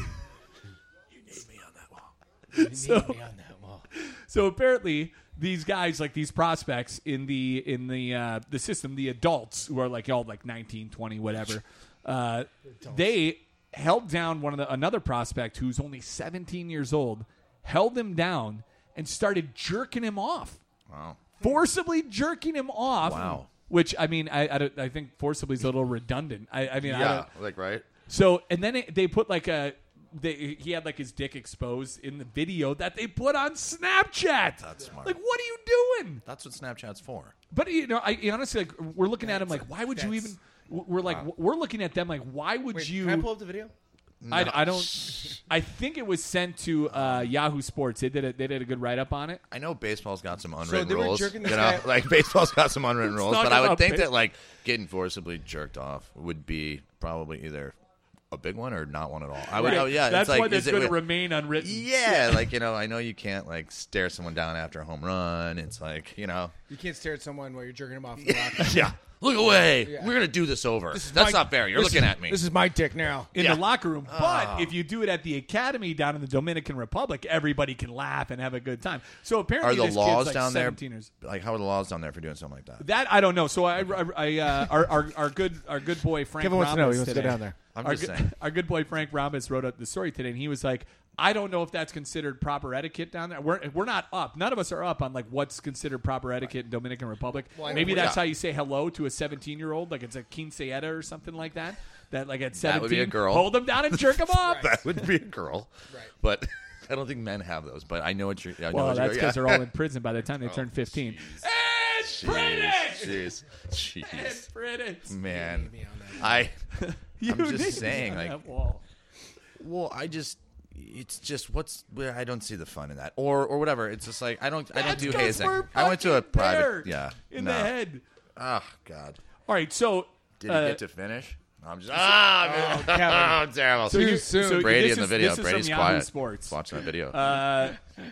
You need me on that wall. You need So- me on that wall. So apparently, these guys, like these prospects in the in the uh, the system, the adults who are like all like nineteen, twenty, whatever, uh, they held down one of the another prospect who's only seventeen years old, held him down and started jerking him off, Wow. forcibly jerking him off. Wow. Which I mean, I I, don't, I think forcibly is a little redundant. I, I mean, I Yeah, don't, like, right? so and then it, they put like a. They, he had like his dick exposed in the video that they put on Snapchat. That's smart. Like, what are you doing? That's what Snapchat's for. But you know, I honestly like we're looking at him like, why would you That's- even? We're like, we're looking at them like, why would Wait, you? can I pull up the video? I, I don't. I think it was sent to uh, Yahoo Sports. They did a, they did a good write up on it. I know baseball's got some unwritten they were rules. jerking You this know, guy- like baseball's got some unwritten rules, talk but I would about think base- that like getting forcibly jerked off would be probably either a big one or not one at all. I would. Right. Oh yeah, That's it's like, why that's is it going to with- remain unwritten. Yeah, like you know, I know you can't like stare someone down after a home run. It's like you know, You can't stare at someone while you're jerking them off. In the locker room. yeah. Look away. Yeah. We're gonna do this over. This is That's my- not fair. You're this looking is- at me. This is my dick now. in Yeah. the locker room. But if you do it at the academy down in the Dominican Republic, everybody can laugh and have a good time. So apparently, Are the this laws kid's like down there? seventeen years. Like, how are the laws down there for doing something like that? That I don't know. So I, I, I uh, our, our our good our good boy Frank Kevin wants to know. Rambis He wants to go today- down there. I'm our, just good, saying. our good boy Frank Rambis wrote up the story today, and he was like, I don't know if that's considered proper etiquette down there. We're we're not up. None of us are up on like what's considered proper etiquette in Dominican Republic. Well, I know- Maybe that's yeah. how you say hello to a seventeen year old, like it's a quinceañera or something like that. That like at That seventeen, would be a girl. hold them down and jerk them off. That would be a girl. Right. But I don't think men have those. But I know what you're. I know Well, what that's you're, because yeah. they're all in prison by the time they turn fifteen. It's British. Jeez, It's jeez, British. man. Me on that. I. You I'm just need to be saying, on like- that wall. Well, I just. It's just what's. Where I don't see the fun in that, or or whatever. It's just like I don't. I don't That's do 'cause hazing. we're I went to a fucking private. there Yeah. in no. the head. Oh God. All right, so Did uh, he get to finish? I'm just. Ah, Kevin. oh, terrible. Too you- soon. so Brady this in the is- video. this is Brady's from Yahoo quiet. Sports. Watching that video. Uh,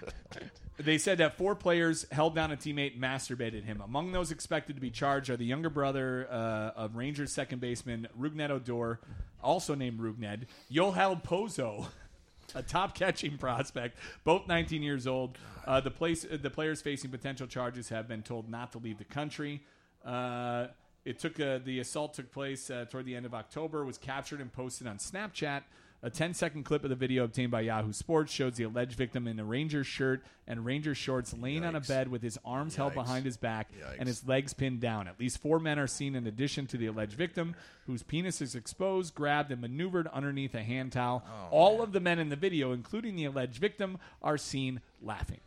they said that four players held down a teammate and masturbated him. Among those expected to be charged are the younger brother uh, of Rangers second baseman Rougned Odor, also named Rougned, Yoel Pozo, a top catching prospect, both nineteen years old. Uh, the place, the players facing potential charges have been told not to leave the country. Uh, it took uh, the assault took place uh, toward the end of October. Was captured and posted on Snapchat. A ten-second clip of the video obtained by Yahoo Sports shows the alleged victim in a Rangers shirt and Rangers shorts laying on a Yikes. bed with his arms held Yikes. behind his back Yikes. and his legs pinned down. At least four men are seen in addition to the alleged victim, whose penis is exposed, grabbed, and maneuvered underneath a hand towel. Oh, All of the men in the video, including the alleged victim, are seen laughing.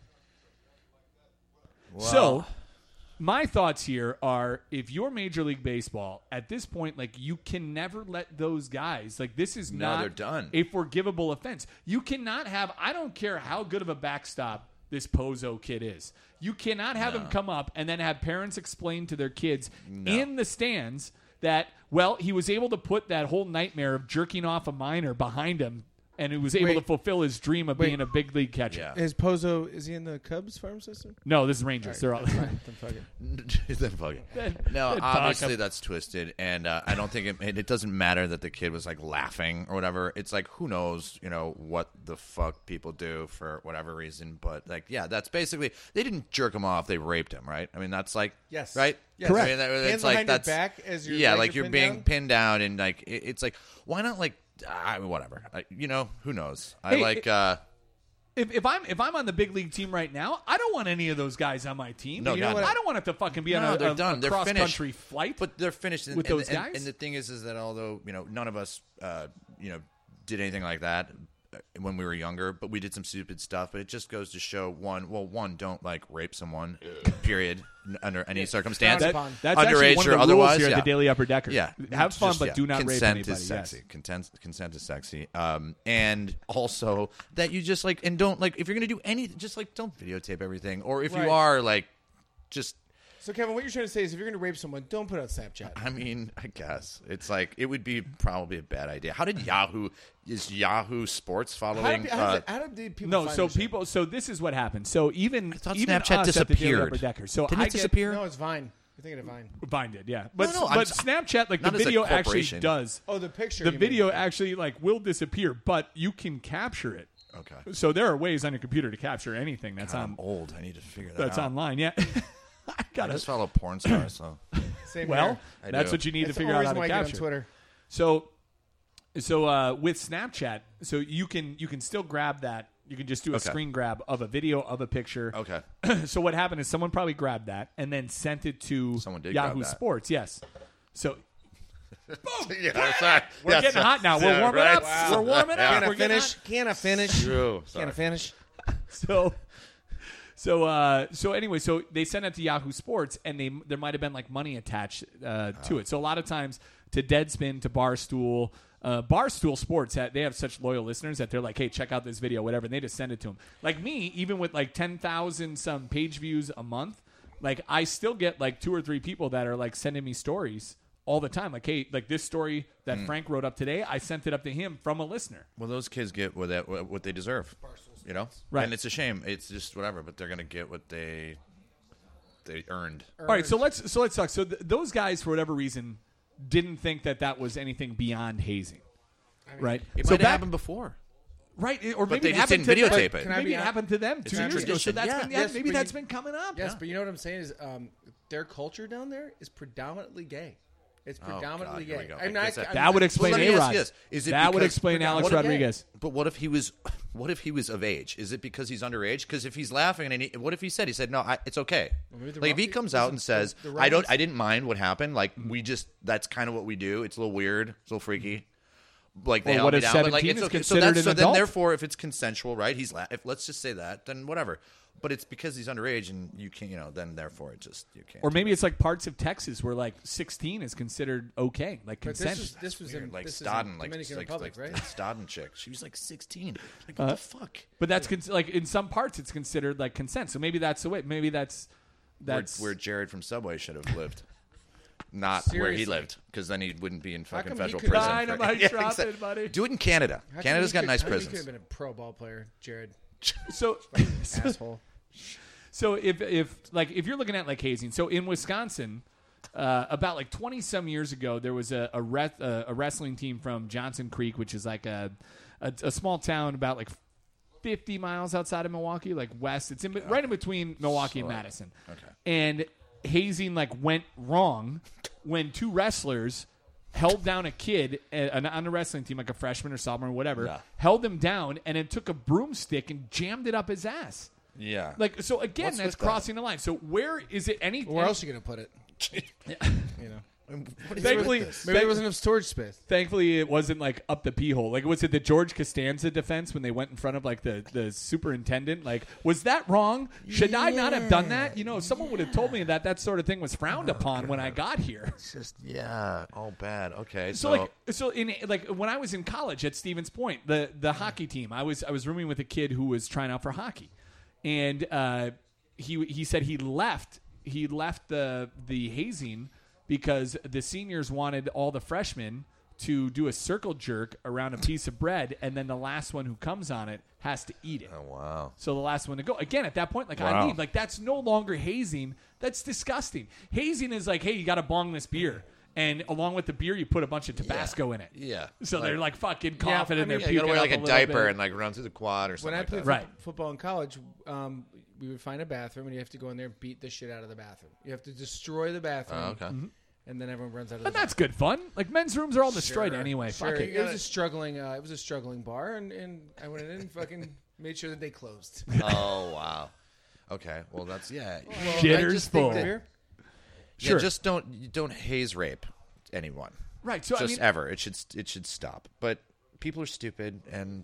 So, my thoughts here are if you're Major League Baseball, at this point, like, you can never let those guys, like, this is No, not they're done. a forgivable offense. You cannot have, I don't care how good of a backstop this Pozo kid is. You cannot have him come up and then have parents explain to their kids in the stands that, well, he was able to put that whole nightmare of jerking off a minor behind him and he was able Wait. to fulfill his dream of Wait. being a big league catcher. Yeah. Is Pozo, is he in the Cubs farm system? No, this is Rangers. They're all. Fine, then fuck it. Then fuck it. Then- No, then talk obviously ab- that's twisted, and uh, I don't think it, it. It doesn't matter that the kid was like laughing or whatever. It's like who knows, you know, what the fuck people do for whatever reason. But like, yeah, that's basically they didn't jerk him off; they raped him, right? I mean, that's like Yes. right, Yes. I mean, that, Hands it's like behind your that's back as your yeah, legs like are you're pinned being down? pinned down, and like it, it's like why not like I mean, whatever, I, you know, who knows? I Hey, like. it- uh If, if I'm if I'm on the big league team right now, I don't want any of those guys on my team. No, you God, know what? no. I don't want it to fucking be No, on a, they're a, done. a They're cross finished. country flight. But they're finished and, with and- those and- guys? And the thing is, is that although you know none of us, uh, you know, did anything like that when we were younger, but we did some stupid stuff. But it just goes to show one. Well, one, don't like rape someone. Period. n- Under any circumstance. That- Fun. that's actually Underage one or of the otherwise, rules here yeah. at the Daily Upper Decker. Yeah, have fun, Just, but yeah. do not consent rape anybody. is sexy. Yes. Consent, consent is sexy. Um, and also that you just like and don't like if you're gonna do anything, just like don't videotape everything. Or if Right. you are like, just So, Kevin, what you're trying to say is if you're going to rape someone, don't put out Snapchat. I mean, I guess it's like it would be probably a bad idea. How did Yahoo is Yahoo Sports How following? did, how, uh, did, how did people No, find so this shit? people. So this is what happened. So even thought even Snapchat us at the Daily disappeared. Upper Decker. So Didn't I it get- disappear? No, it's Vine. You're thinking of Vine. Vine did, yeah. But no, I'm but s- Snapchat, like the not as a video actually corporation. does. Oh, the picture. The you video mean. actually like will disappear, but you can capture it. Okay. So there are ways on your computer to capture anything that's God, I'm on old. I need to figure that that's out. online. Yeah, I I got just it. follow porn stars, so Same Well, here. I that's do. what you need That's to figure the out how only to reason why I get capture. on Twitter. So, so uh, with Snapchat, so you can you can still grab that. You can just do a Okay. screen grab of a video of a picture. okay. So what happened is someone probably grabbed that and then sent it to Someone did Yahoo grab that. Sports. Yes. So yeah, sorry. we're Yeah, getting sorry. hot now. We're Yeah, warming right. up. We're warming up. Can I We're getting finish? Can I finish? True. Can Sorry. I finish? so so uh so anyway, so they sent it to Yahoo Sports, and they there might have been like money attached uh, to it. So a lot of times to Deadspin, to Barstool, uh, Barstool Sports, ha- they have such loyal listeners that they're like, hey, check out this video, whatever, and they just send it to them. Like me, even with like ten thousand some page views a month, like I still get like two or three people that are like sending me stories all the time. Like, hey, like this story that Frank wrote up today, I sent it up to him from a listener. Well, those kids get what that what they deserve, you know. Right. And it's a shame. It's just whatever, but they're gonna get what they they earned. All right, so let's so let's talk. So th- those guys, for whatever reason, didn't think that that was anything beyond hazing, right? It so might have back- happened before. right? Or maybe they it just happened didn't to them. videotape it. Can I Maybe be it hon- happened to them It's two a years ago. So tradition. that's Yeah. been yeah, Yes, maybe but that's you- been coming up. Yes, but you know what I'm saying is um, their culture down there is predominantly gay. It's predominantly God, here we gay. go. I'm I not, guess that- I'm That not- would explain Well, let me ask A-Rod. you this. Is it That would because- explain Alex What if- Rodriguez. But what if he was? What if he was of age? Is it because he's underage? Because if he's laughing, and he, what if he said he said no, I, it's okay. maybe the Like if he Romans- comes out and says, the I don't, Romans- I didn't mind what happened. Like we just, that's kind of what we do. It's a little weird. It's a little freaky. Like they Well, held what me if down, but like seventeen it's is okay. So considered that's an so then adult? therefore, if it's consensual, right? He's la- if let's just say that, then whatever. But it's because he's underage, and you can't, you know, then therefore it just you can't. Or maybe it's like parts of Texas where like sixteen is considered okay, like But consent. this was this was in like this is in Stodden, like Dominican like, Republic, like right? that Stodden chick. She was like sixteen. Like what the fuck? But that's cons- like in some parts it's considered like consent. So maybe that's the way. Maybe that's Where, that's where Jared from Subway should have lived, not where he Seriously. lived, because then he wouldn't be in fucking come he federal couldn't- prison. Dynamite for, dropping, exactly. buddy. Do it in Canada. How come Canada's he got could- nice how come He could prisons. have been a pro ball player, Jared. so. Asshole. So if if like if you're looking at like hazing, so in Wisconsin, uh, about like twenty some years ago, there was a a, re- uh, a wrestling team from Johnson Creek, which is like a, a a small town about like fifty miles outside of Milwaukee, like west. It's in be- right in between Milwaukee and Madison. Okay. And hazing like went wrong when two wrestlers held down a kid uh, on a wrestling team, like a freshman or sophomore or whatever, Yeah. held him down and then took a broomstick and jammed it up his ass. Yeah. Like so again, What's that's with that? crossing the line. So where is it any? Where else are you gonna put it? You know. What is Thankfully, with this? Maybe there wasn't enough storage space. thankfully, it wasn't like up the pee hole. Like was it the George Costanza defense when they went in front of like the the superintendent? Like was that wrong? Should I not have done that? You know, if someone would have told me that that sort of thing was frowned upon when I got here. It's just yeah, all bad. Okay, So, so, like so in like when I was in college at Stevens Point, the the hockey team, I was I was rooming with a kid who was trying out for hockey, and uh, he he said he left he left the the hazing because the seniors wanted all the freshmen to do a circle jerk around a piece of bread, and then the last one who comes on it has to eat it. oh wow. So the last one to go. Again, at that point, like I Wow. leave. Like that's no longer hazing. That's disgusting. Hazing is like, hey, you got to bong this beer, and along with the beer, you put a bunch of Tabasco in it. Yeah. So they're like fucking coughing I and mean, they're Yeah, you gotta puking wear like up a little diaper bit. and like run through the quad or When something I like played that. fo- Right. football in college, um, we would find a bathroom, and you have to go in there and beat the shit out of the bathroom. You have to destroy the bathroom, Oh, okay. and then everyone runs out of the And that's good fun. Like men's rooms are all bathroom. destroyed Sure, anyway. Sure. Fuck it. It was a struggling. Uh, it was a struggling bar, and, and I went in and fucking made sure that they closed. Oh wow. Okay. Well, that's yeah. Well, I Shitters just think full. that- Beer? yeah, Sure. just don't you don't haze rape anyone. Right. So I just mean, ever. It should it should stop. But people are stupid, and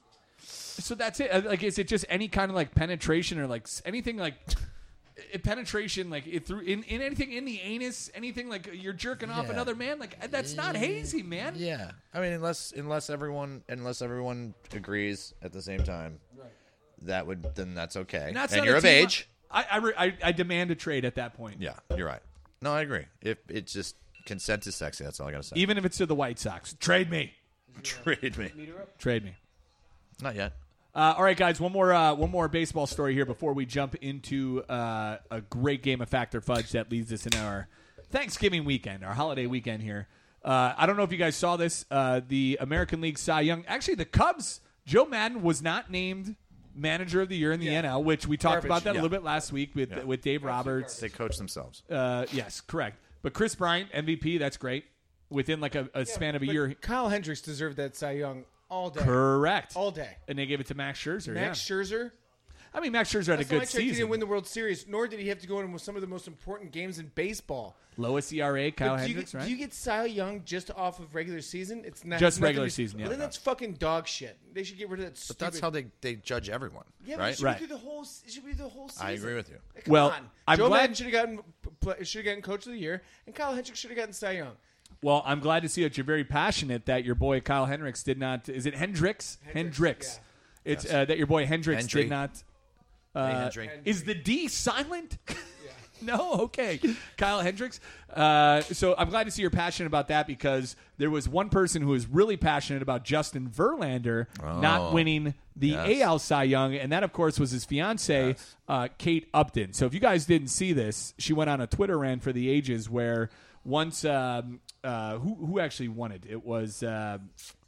so that's it. Uh, Like, is it just any kind of like penetration or like s- anything like uh, penetration, like it through in, in anything in the anus, anything like you're jerking off Yeah. another man? Like uh, that's not hazy, man. yeah. I mean, unless unless everyone unless everyone agrees at the same time, that would then that's okay. And that's and not you're a of team- age. I I, re- I I demand a trade at that point. Yeah, you're right. No, I agree. If it's just consent is sexy, that's all I gotta say. Even if it's to the White Sox, trade me. Trade me. Trade me. Not yet. Uh, all right, guys. One more, uh, one more baseball story here before we jump into uh, a great game of Fact or Fudge that leads us in our Thanksgiving weekend, our holiday weekend here. Uh, I don't know if you guys saw this. Uh, the American League Cy Young. Actually, the Cubs. Joe Madden was not named Manager of the Year in the Yeah. N L, which we talked Garbage. about that Yeah. a little bit last week with Yeah. with Dave Roberts. They coach themselves. Uh, yes, correct. But Chris Bryant, M V P. That's great. Within like a, a span of a But year. Kyle Hendricks deserved that Cy Young all day. Correct. All day. And they gave it to Max Scherzer. Max yeah. Scherzer. I mean, Max Scherzer had a That's good why I checked, he season. didn't win the World Series, nor did he have to go into some of the most important games in baseball. Lowest E R A, Kyle But do you Hendricks, get, right? Do you get Cy Young just off of regular season? It's not Just it's nothing regular to- season, yeah. Well, then that's fucking dog shit. They should get rid of that. But Stupid, that's how they, they judge everyone, Yeah, but it right? should Right. be through the whole. It should be the whole season. I agree with you. Come Well, on. I'm Joe glad- Madden should have gotten should have gotten Coach of the Year, and Kyle Hendricks should have gotten Cy Young. Well, I'm glad to see that you're very passionate that your boy Kyle Hendricks did not. Is it Hendricks? Hendricks. It's uh, that your boy Hendricks Hendry. did not. Hey, Uh, Hendry. is the D silent? No, okay. Kyle Hendricks. Uh, so I'm glad to see you're passionate about that because there was one person who was really passionate about Justin Verlander not Oh, winning the yes. A L Cy Young, and that, of course, was his fiancee, Yes. uh, Kate Upton. So if you guys didn't see this, she went on a Twitter rant for the ages where once um, uh, who who actually won it? It was uh,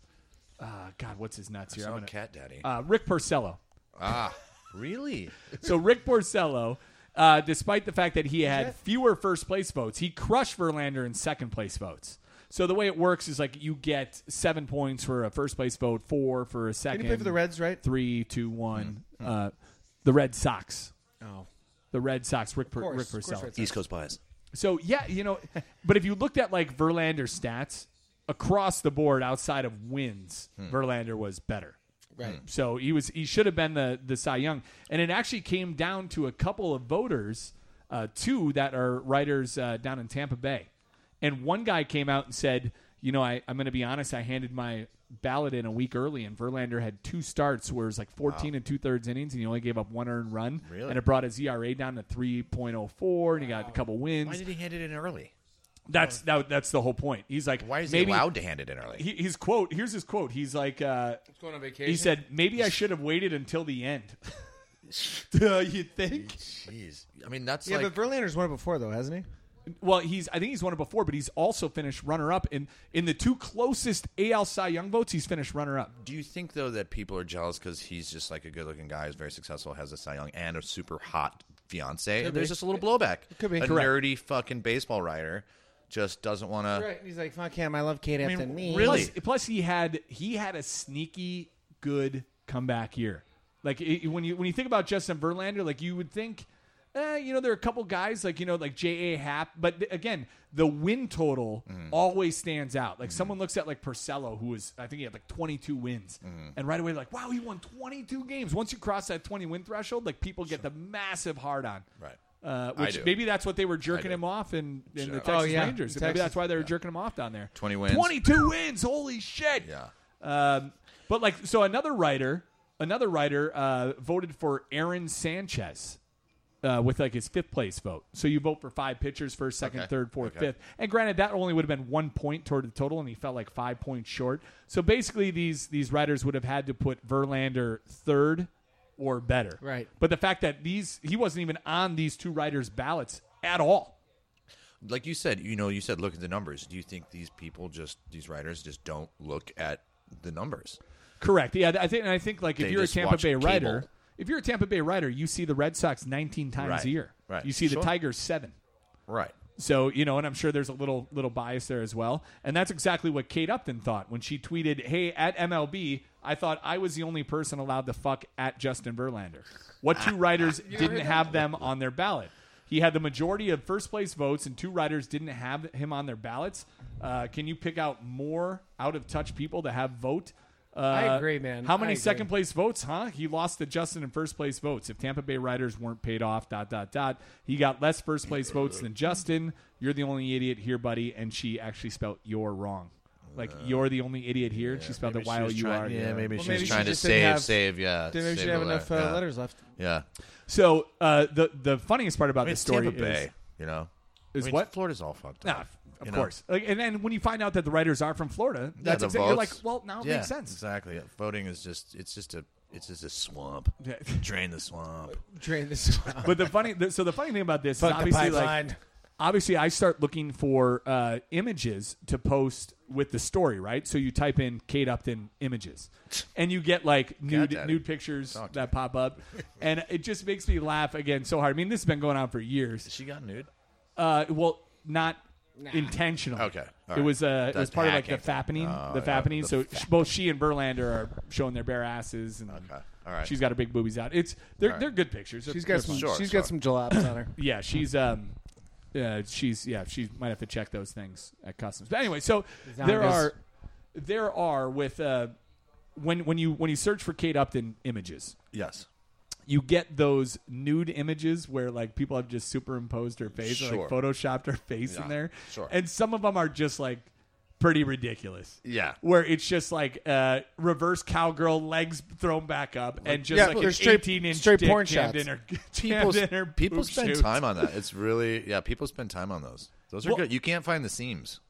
uh, God, what's his nuts here? Saw I'm gonna- Cat Daddy. uh, Rick Porcello. ah, really? So Rick Porcello, uh, despite the fact that he had fewer first place votes, he crushed Verlander in second place votes. So the way it works is like you get seven points for a first place vote, four for a second. Did he play for the Reds, right? Three, two, one. Uh, the Red Sox. Oh, The Red Sox. Rick, Per- course, Rick of course Porcello. Red Sox. East Coast bias. So yeah, you know, but if you looked at like Verlander's stats across the board, outside of wins, Verlander was better. right. So he was he should have been the the Cy Young, and it actually came down to a couple of voters, uh, two that are writers uh, down in Tampa Bay, and one guy came out and said, you know, I, I'm going to be honest, I handed my ballot in a week early, and Verlander had two starts where it was like fourteen and two thirds innings, and he only gave up one earned run, Really? and it brought his E R A down to three point oh four, and he got a couple wins. Why did he hand it in early? That's that, that's the whole point. He's like, Why is maybe he allowed to hand it in early? he, his quote. Here's his quote. He's like, uh, Let's go on vacation. he said, maybe I should have waited until the end. uh, you think? Jeez. I mean, that's "Yeah, like... but Verlander's won it before, though, hasn't he?" Well, he's. I think he's won it before, but he's also finished runner up in in the two closest A L Cy Young votes. He's finished runner up. Do you think, though, that people are jealous because he's just like a good-looking guy who's very successful, has a Cy Young, and a super hot fiance? Could There's be. just a little blowback. Could be. A Correct. nerdy fucking baseball writer just doesn't want to... Right. And he's like, "Fuck him, I love Kate mean, Upton." Me. really? Plus, plus, he had he had a sneaky good comeback year. Like it, when you when you think about Justin Verlander, like you would think, eh, you know, there are a couple guys like you know like J A. Happ, but th- again, the win total always stands out. Like someone looks at like Porcello, who was I think he had like twenty-two wins, and right away like, wow, he won twenty-two games. Once you cross that twenty win threshold, like people get the massive hard on. Right. Uh, I which do. maybe that's what they were jerking do. him off in, in the Sure. Texas Oh, yeah. Rangers. In Maybe Texas. that's why they were jerking him off down there. twenty wins. twenty-two wins. Holy shit. Yeah. Um, but like, so another writer, another writer uh, voted for Aaron Sanchez uh, with like his fifth place vote. So you vote for five pitchers, first, second, Okay. third, fourth, Okay. fifth. And granted, that only would have been one point toward the total, and he felt like five points short. So basically, these these writers would have had to put Verlander third or better. Right. But the fact that these he wasn't even on these two writers' ballots at all. Like you said, you know, you said look at the numbers. Do you think these people just, these writers just don't look at the numbers? Correct. Yeah, I think. And I think like if They you're a just Tampa watch Bay cable. writer, if you're a Tampa Bay writer, you see the Red Sox nineteen times Right. a year. Right. You see the Sure. Tigers seven. Right. So you know, and I'm sure there's a little little bias there as well. And that's exactly what Kate Upton thought when she tweeted, "Hey, at M L B, I thought I was the only person allowed to fuck at Justin Verlander. What two writers didn't have them on their ballot?" He had the majority of first place votes, and two writers didn't have him on their ballots. Uh, can you pick out more out of touch people to have vote? Uh, I agree, man. How I many agree. second place votes, huh? He lost to Justin in first place votes. If Tampa Bay writers weren't paid off, dot, dot, dot. He got less first place votes than Justin. You're the only idiot here, buddy. And she actually spelled you're wrong. Like, you're the only idiot here. And she spelled it Maybe she Y O was U R. trying- Yeah, maybe Well, she maybe was she trying to just didn't save, have- save, yeah. Then maybe save she have the enough uh, letter. Yeah. letters left. Yeah. So uh, the the funniest part about I mean, this it's story Tampa is, Bay, you know? is I mean, what? Florida's all fucked Nah, up. of you know? course. Like, and then when you find out that the writers are from Florida, that's the exactly, you're like, votes. well, now it Yeah, makes sense. Exactly. Voting is just, it's just a It's just a swamp. Drain the swamp. Drain this. But the funny, the, so the funny thing about this Fuck is the obviously like, pipeline. obviously I start looking for uh, images to post with the story, right? So you type in Kate Upton images, and you get like nude Daddy. nude pictures Talk to that pop up, and it just makes me laugh again so hard. I mean, this has been going on for years. She got nude? Uh, well, not intentional. Okay. All It right. was uh, it was That's part of like hacking. the fappening, Oh, the yeah, fappening. the so fap- both she and Verlander are showing their bare asses, and Okay. All right. she's got her big boobies out. It's they're All right. they're good pictures. She's They're got some. Sure, she's sure. got some jalaps on her. yeah, she's um, uh, she's yeah, she might have to check those things at customs. But anyway, so there Zongas. are there are with uh, when when you when you search for Kate Upton images, Yes. you get those nude images where like people have just superimposed her face or like Sure. photoshopped her face Yeah, in there, sure. and some of them are just like pretty ridiculous. Yeah. Where it's just like uh, reverse cowgirl, legs thrown back up, and just Yeah, like they're an straight- eighteen inch straight dick porn jammed shots. in her, People, jammed in her people boob spend shoot. time on that. It's really, yeah, people spend time on those. Those are Well- good. You can't find the seams.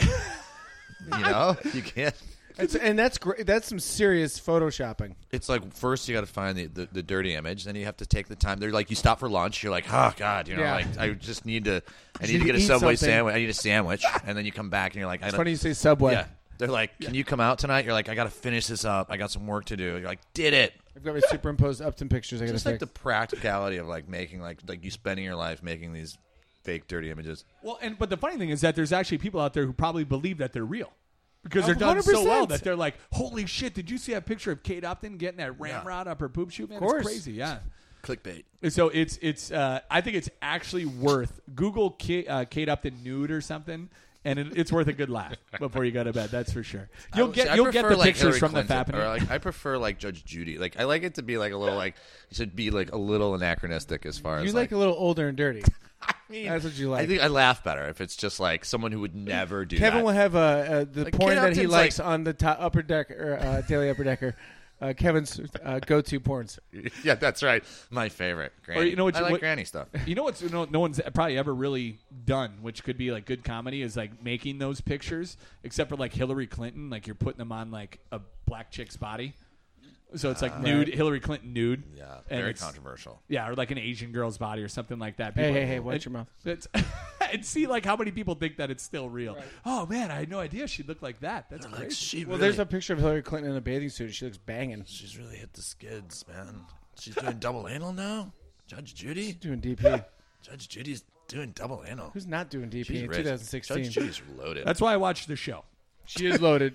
You know? You can't. It's, and that's great. That's some serious photoshopping. It's like first you got to find the, the, the dirty image, then you have to take the time. They're like you stop for lunch, you're like, oh god, you know, Yeah. like I just need to, I Just need to need get to a eat Subway something. sandwich. I need a sandwich, and then you come back and you're like, I It's don't, funny you say Subway. yeah. They're like, can you come out tonight? You're like, I got to finish this up. I got some work to do. You're like, did it? I've got my superimposed Upton pictures. I got to Just like fix. the practicality of like making like like you spending your life making these fake dirty images. Well, and but the funny thing is that there's actually people out there who probably believe that they're real. Because they're Oh, done so well one hundred percent. that they're like, holy shit, did you see that picture of Kate Upton getting that ramrod up her poop shoot? Man, Of course. it's crazy, yeah. Clickbait. And so it's it's. Uh, I think it's actually worth Google Kate, uh, Kate Upton nude or something, and it, it's worth a good laugh before you go to bed. That's for sure. You'll I- get see, I you'll get prefer, the like, pictures Hillary from Clinton, the fappening. Or like I prefer like Judge Judy. Like I like it to be like a little like it should be like a little anachronistic as far as You like a little older and dirty. I mean, That's what you like. I think I laugh better if it's just like someone who would never do Kevin that. will have uh, uh, the Like, porn Kate that he Upton's likes like- on the top upper decker, uh, daily upper decker. Uh, Kevin's uh, go-to porns. Yeah, that's right. My favorite. Granny. you know what I you- like what- granny stuff. You know what's no, no one's probably ever really done, which could be like good comedy, is like making those pictures, except for like Hillary Clinton, like you're putting them on like a black chick's body, so it's like nude Hillary Clinton nude. Yeah, And very it's- controversial. Yeah, or like an Asian girl's body or something like that. Hey, People- hey, hey! Watch and- your mouth. It's, and see like how many people think that it's still real. Oh man, I had no idea she looked like that. That's Like, crazy. she Well, really, there's a picture of Hillary Clinton in a bathing suit. She looks banging. she's really hit the skids, man. She's doing double anal now. Judge Judy. Doing D P. Judge Judy's doing double anal. Who's not doing D P She's in rich. twenty sixteen? Judge Judy's loaded. That's why I watched the show. She is loaded.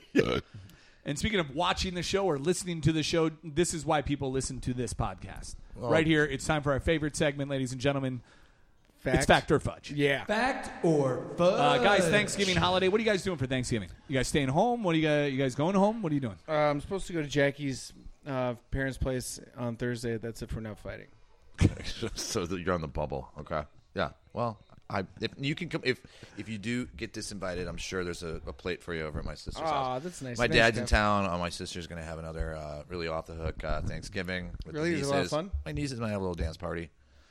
And speaking of watching the show or listening to the show, this is why people listen to this podcast. Right here, it's time for our favorite segment, ladies and gentlemen. Fact. It's Fact or Fudge. Yeah. Fact or fudge? Uh, guys, Thanksgiving holiday. What are you guys doing for Thanksgiving? You guys staying home? What are you guys? You guys going home? What are you doing? Uh, I'm supposed to go to Jackie's uh, parents' place on Thursday. That's if we're not fighting. So that you're on the bubble. Okay. Yeah. Well, I if you can come if if you do get disinvited, I'm sure there's a, a plate for you over at my sister's Aw, house. that's nice. My Thanks, dad's in Kev. town. Uh, my sister's going to have another uh, really off the hook uh, Thanksgiving with Really? the Is nieces. it a lot of fun? My nieces might have a little dance party.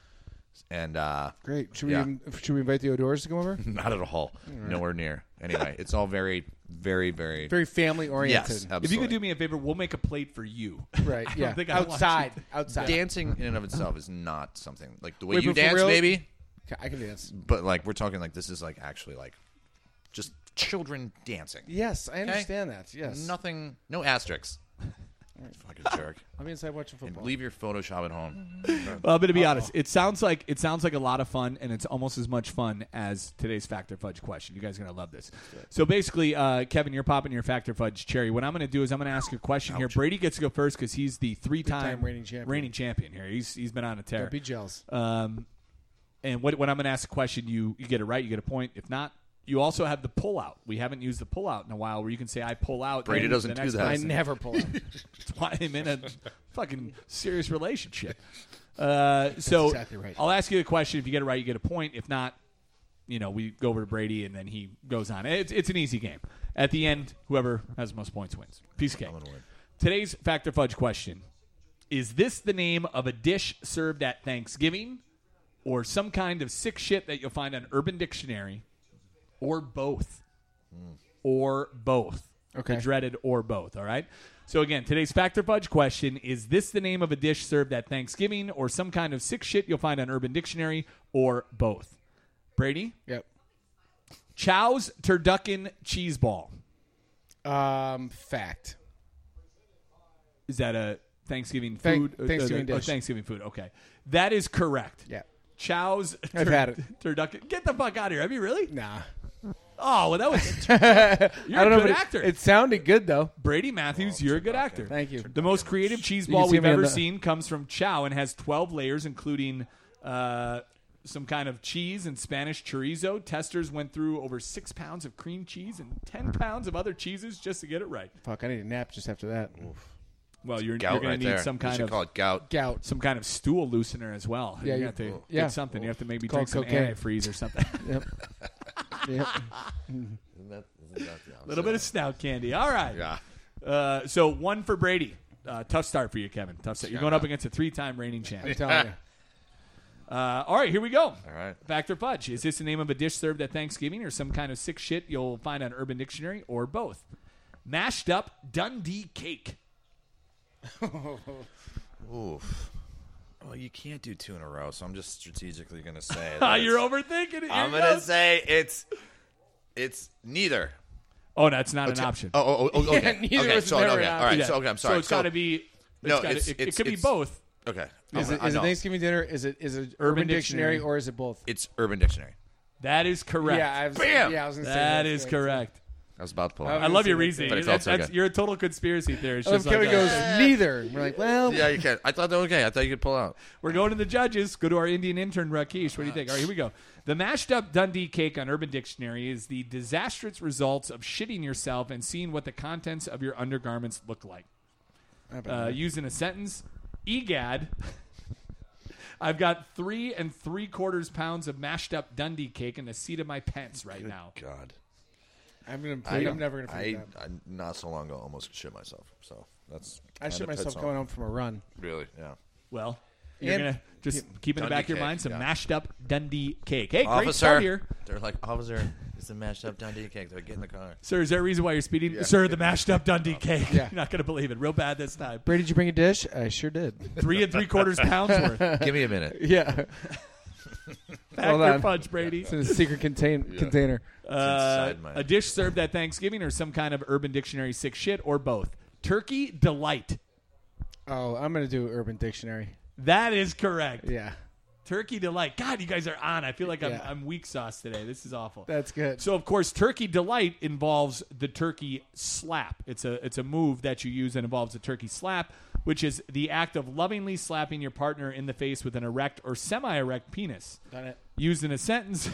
And uh, Great. Should we Yeah. in- should we invite the Odors to come over? not at all. Nowhere near. Anyway, it's all very, very, very. Very family oriented. yes, absolutely. If you could do me a favor, we'll make a plate for you. Right. I don't Yeah. think I want Outside. you- Outside. Dancing in and of itself is not something like the way Wait, you but for dance, real? maybe. I can dance. But like we're talking like this is like actually like just children dancing. Yes, I understand that. Yes. Nothing, no asterisks. Fucking jerk. I'll be inside watching And football. leave your Photoshop at home. Well, I'm going to be honest. It sounds like it sounds like a lot of fun, and it's almost as much fun as today's Fact or Fudge question. You guys are going to love this. So basically, uh, Kevin, you're popping your Fact or Fudge cherry. What I'm going to do is I'm going to ask you a question here. Brady gets to go first because he's the three-time, Three-time reigning champion. reigning champion here. He's he's been on a tear. Don't be jealous. Um, and what, when I'm going to ask a question, you you get it right, you get a point. If not, you also have the pull out. We haven't used the pull out in a while, where you can say I pull out. Brady and doesn't the do next that. I person. never pull out. That's why I'm in a fucking serious relationship. Uh, so exactly right. I'll ask you the question. If you get it right, you get a point. If not, you know, we go over to Brady and then he goes on. It's, it's an easy game. At the end, whoever has the most points wins. Piece of cake. I'm gonna win. Today's Fact or Fudge question: is this the name of a dish served at Thanksgiving, or some kind of sick shit that you'll find on Urban Dictionary, or both? Or both. Okay. The dreaded or both, all right? So again, today's Factor Fudge question, is this the name of a dish served at Thanksgiving or some kind of sick shit you'll find on Urban Dictionary or both? Brady? Yep. Chow's Turducken Cheese Ball. Um, fact. Is that a Thanksgiving Thank- food? Thanksgiving uh, uh, dish. Oh, Thanksgiving food. Okay. That is correct. Yeah. Chow's I've had it. Turducken. Get the fuck out of here. Have you really? Nah. Oh, well, that was. You're I don't a know, good but actor. It, it sounded good though. Brady Matthews, you're a good actor. Thank you. The most creative cheese You ball can see we've me on ever the- seen comes from Chow and has twelve layers, including uh, some kind of cheese and Spanish chorizo. Testers went through over six pounds of cream cheese and ten pounds of other cheeses just to get it right. Fuck, I need a nap just after that. Well, you're, Gout you're going right to need there. some We kind should of call it gout. Gout. some kind of stool loosener as well. Yeah, you you- have to yeah. get something. You have to maybe It's called drink some cocaine. antifreeze or something. Yep. Yep. Isn't that, isn't that the A little bit of snout candy. All right. Yeah. Uh, so one for Brady. Uh, tough start for you, Kevin. Tough start. You're going up against a three-time reigning champ. I'm telling you. Uh, all right, here we go. All right. Factor Fudge. Is this the name of a dish served at Thanksgiving or some kind of sick shit you'll find on Urban Dictionary or both? Mashed up Dundee cake. Oof. Well, you can't do two in a row, so I'm just strategically going to say. Ah, that you're it's- overthinking it. Here I'm it going to goes. say it's it's neither. Oh, that's not an option. Oh, oh, oh, okay. Yeah, neither okay, was so never okay, an all right. Yeah. So okay, I'm sorry. So it's got to be. It's No, gotta, it's- it, it's- it could be it's- both. okay. Is I'm- it, I is it know. Thanksgiving dinner? Is it is it Urban Urban, Dictionary, Dictionary. or is it both? It's Urban Dictionary. That is correct. Yeah, I was, Bam! yeah, I was gonna say that that's is right. correct. I was about to pull I out. I love your But it reasoning. felt That's, so that's, good. you're a total conspiracy theorist. I love Just like Kevin uh, goes neither. We're like, well, Yeah, you can. I thought that was okay. I thought you could pull out. We're going to the judges. Go to our Indian intern, Rakesh. What do you think? All right, here we go. The mashed up Dundee cake on Urban Dictionary is the disastrous results of shitting yourself and seeing what the contents of your undergarments look like. Uh, used in a sentence, egad, I've got three and three quarters pounds of mashed up Dundee cake in the seat of my pants right now. God. I'm gonna. I, I'm never gonna I, forget that. I not so long ago almost shit myself. So that's. I shit kinda myself hits going home. home from a run. Really? Yeah. Well, you're And- going to just keep in the Dundee back of your cake, mind some yeah. mashed up Dundee cake. Hey, great Officer, start here. they're like, officer, it's a mashed up Dundee cake. They're get in the car. Sir, is there a reason why you're speeding? Yeah. Sir, the mashed up Dundee cake. Yeah. You're not going to believe it. Real bad this time. Brady, did you bring a dish? I sure did. Three and three quarters pounds worth. Give me a minute. Yeah, Factor on. Fudge, Brady. it's in a secret contain- container. Uh, inside my- a dish served at Thanksgiving or some kind of Urban Dictionary sick shit or both. Turkey Delight. Oh, I'm gonna do Urban Dictionary. That is correct. Yeah, Turkey Delight. God, you guys are on. I feel like I'm, Yeah. I'm weak sauce today. This is awful. that's good. So of course, Turkey Delight involves the turkey slap. It's a it's a move that you use that involves a turkey slap, which is the act of lovingly slapping your partner in the face with an erect or semi-erect penis. Done it. Used in a sentence.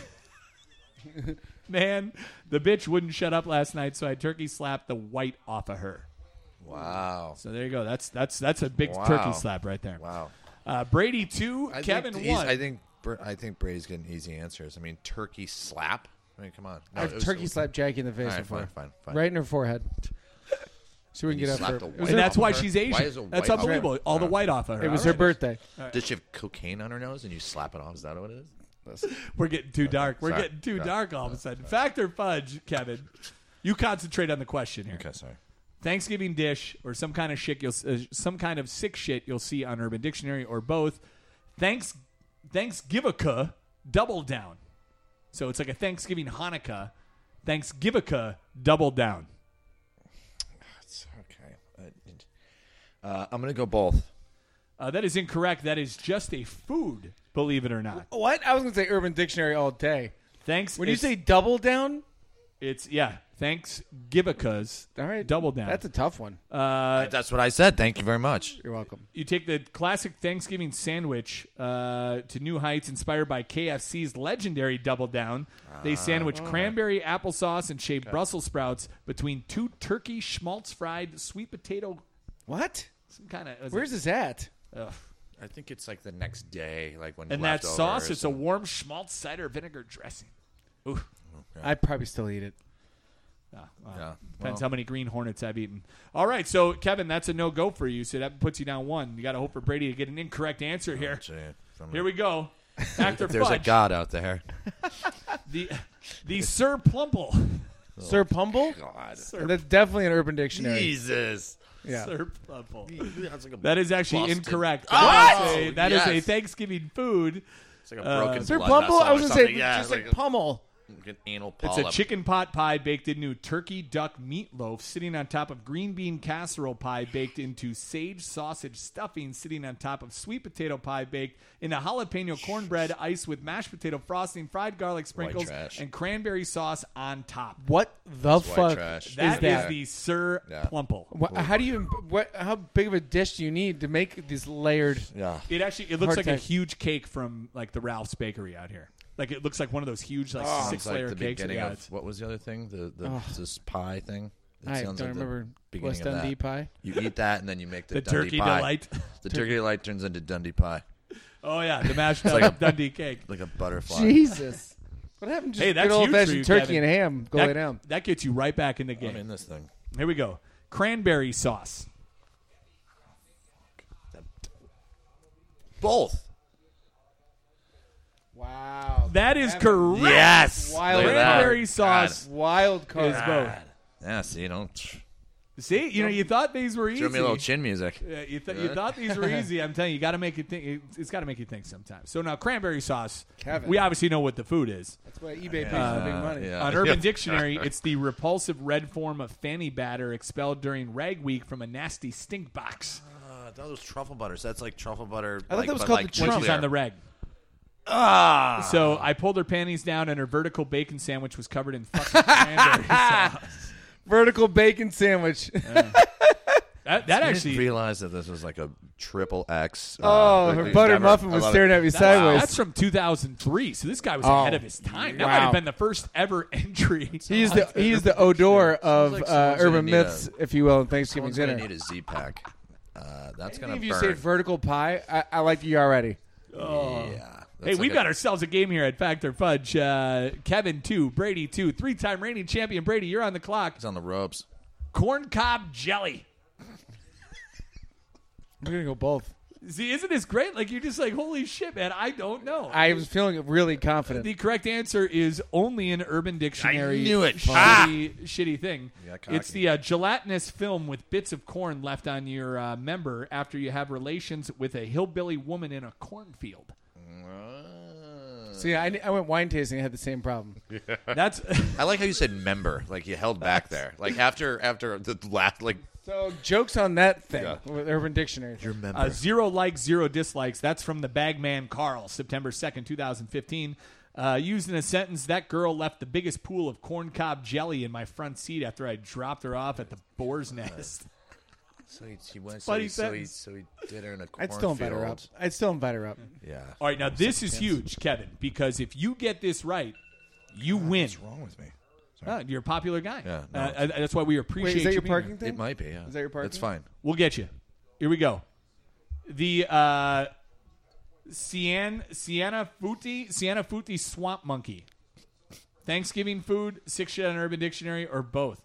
Man, the bitch wouldn't shut up last night, so I turkey slapped the white off of her. Wow. So there you go. That's that's that's a big Wow. turkey slap right there. Wow. Uh, Brady two, I Kevin think he's- one. I think Br- I think Brady's getting easy answers. I mean, turkey slap. I mean, come on. No, I've it was- turkey slapped Jackie in the face All right, before. fine, fine, fine. Right in her forehead. So we can You get up slapped for a it. white and that's off why of her? she's Asian. Why is it That's white off her? unbelievable. All the Oh. white off of her. It was All her right. birthday. Does she have cocaine on her nose and you slap it off? Is that what it is? We're getting too dark. We're Sorry. getting too Sorry. dark all of a sudden. Fact or fudge, Kevin? You concentrate on the question here. Okay, sorry. Thanksgiving dish or some kind of shit you'll uh, some kind of sick shit you'll see on Urban Dictionary or both. Thanks Thanksgivica double down. So it's like a Thanksgiving Hanukkah. Thanksgivica double down. It's okay. Uh, I'm gonna go both. Uh, that is incorrect. That is just a food, believe it or not. What? I was gonna say Urban Dictionary all day. Thanks. When you it's- say double down, it's yeah. Thanksgivicas all right, double down. That's a tough one. uh, That's what I said. Thank you very much. You're welcome. You take the classic Thanksgiving sandwich uh, to new heights, inspired by K F C's legendary Double Down. They sandwich cranberry applesauce and shaved Brussels sprouts between two turkey schmaltz fried sweet potato. What? Some kind of. Where's this at? I think it's like the next day, like when And that leftovers sauce, it's a and- warm schmaltz cider vinegar dressing. Ooh. I'd probably still eat it. Ah, well, Yeah. Depends Well- how many green hornets I've eaten. All right, so Kevin, that's a no go for you. So that puts you down one. You got to hope for Brady to get an incorrect answer here. Gee, from- Here we go. Actor There's a Fudge. god out there. The the Sir Plumple. Sir Pumble? God. That's definitely an Urban Dictionary. Jesus. Yeah. Sir Plumple. That's like a That is actually busted- incorrect. Oh, That is a, that is a yes. Thanksgiving food. It's like a Uh, broken Sir blood Plumple? vessel I was or going to say, something. yeah, just like, a- pummel. like an anal It's polyp. a chicken pot pie baked into turkey duck meatloaf, sitting on top of green bean casserole pie baked into sage sausage stuffing, sitting on top of sweet potato pie baked into jalapeno cornbread iced with mashed potato frosting, fried garlic sprinkles, trash. and cranberry sauce on top. What the white fuck trash. is That is that? the Sir Yeah. Plumple. What, how do you? What? How big of a dish do you need to make this layered? Yeah. It actually it looks Hard like to- a huge cake from like the Ralph's Bakery out here. Like it looks like one of those huge like Sounds six like layer the cakes. beginning Yeah, of it's- what was the other thing? The the this pie thing. It I sounds don't like the remember beginning West of Dundee that. pie. You eat that and then you make the, the Dundee turkey pie. delight. The turkey delight turns into Dundee pie, Oh yeah, the mashed like up a- Dundee cake. like a butterfly. Jesus. What happened to just Hey, that's good old huge for fashioned you, turkey Kevin. and ham? Go lay That, down. that gets you right back in the game. I'm in this thing. Here we go. Cranberry sauce. Both. Wow. That is That- correct. Yes. Wild Look at that. Cranberry sauce Wild card. is both. Yeah. See, you don't See, you know, you thought these were easy. throw me a little chin music. Yeah, you, th- you thought these were easy. I'm telling you, you got to make it think. It's, it's got to make you think sometimes. So now, cranberry sauce. Kevin. We obviously know what the food is. That's why eBay pays Uh, the big money. yeah. On Urban Yeah. Dictionary, it's the repulsive red form of fanny batter expelled during rag week from a nasty stink box. Uh, that was truffle butter. So that's like truffle butter. I thought like, that was but called like the When Trump. she's on the reg. Ah. So I pulled her panties down, and her vertical bacon sandwich was covered in fucking cranberry sauce. Vertical bacon sandwich. That, that I actually. didn't realize that this was like a triple X. uh, Oh, like her these butter never- muffin I was love staring it. at me That's, sideways. that's from two thousand three, so this guy was Oh, ahead of his time. That wow. might have been the first ever entry. He's the he's the odor of like uh, someone's gonna urban need myths, a- if you will, in Thanksgiving Someone's gonna dinner. need a Z pack. Uh, that's gonna If burn. you say vertical pie, I, I like you already. yeah. Hey, That's we've like got a- ourselves a game here at Factor Fudge. Uh, Kevin two, Brady two, three-time reigning champion Brady. You're on the clock. He's on the ropes. Corn cob jelly. We're gonna go both. See, isn't this great? Like you're just like, holy shit, man! I don't know. I was feeling really confident. The correct answer is only an Urban Dictionary. I knew it. Shitty, shitty thing. You got cocky. It's the uh, gelatinous film with bits of corn left on your uh, member after you have relations with a hillbilly woman in a cornfield. See, I, I went wine tasting. I had the same problem. That's I like how you said member. Like you held back there. Like after after the last like So jokes on that thing Yeah. with Urban Dictionary. your member. uh, zero likes, zero dislikes. That's from the Bagman Carl, September second, twenty fifteen. Uh, used in a sentence, that girl left the biggest pool of corncob jelly in my front seat after I dropped her off at the boar's nest. so he, he went. So Funny he, so, he, sentence. so he did her in a cornfield. I'd still invite her up. I'd still invite her up. Yeah. All right, now this is huge, Kevin, because if you get this right, you win. What's wrong with me? Uh, you're a popular guy. Yeah, no. uh, uh, that's why we appreciate Wait, is that you your being parking here. thing? It might be. Yeah. Is that your parking? That's fine. We'll get you. Here we go. The uh, Sienna Sienna Futi Sienna Futi swamp monkey. Thanksgiving food, six shit on Urban Dictionary, or both.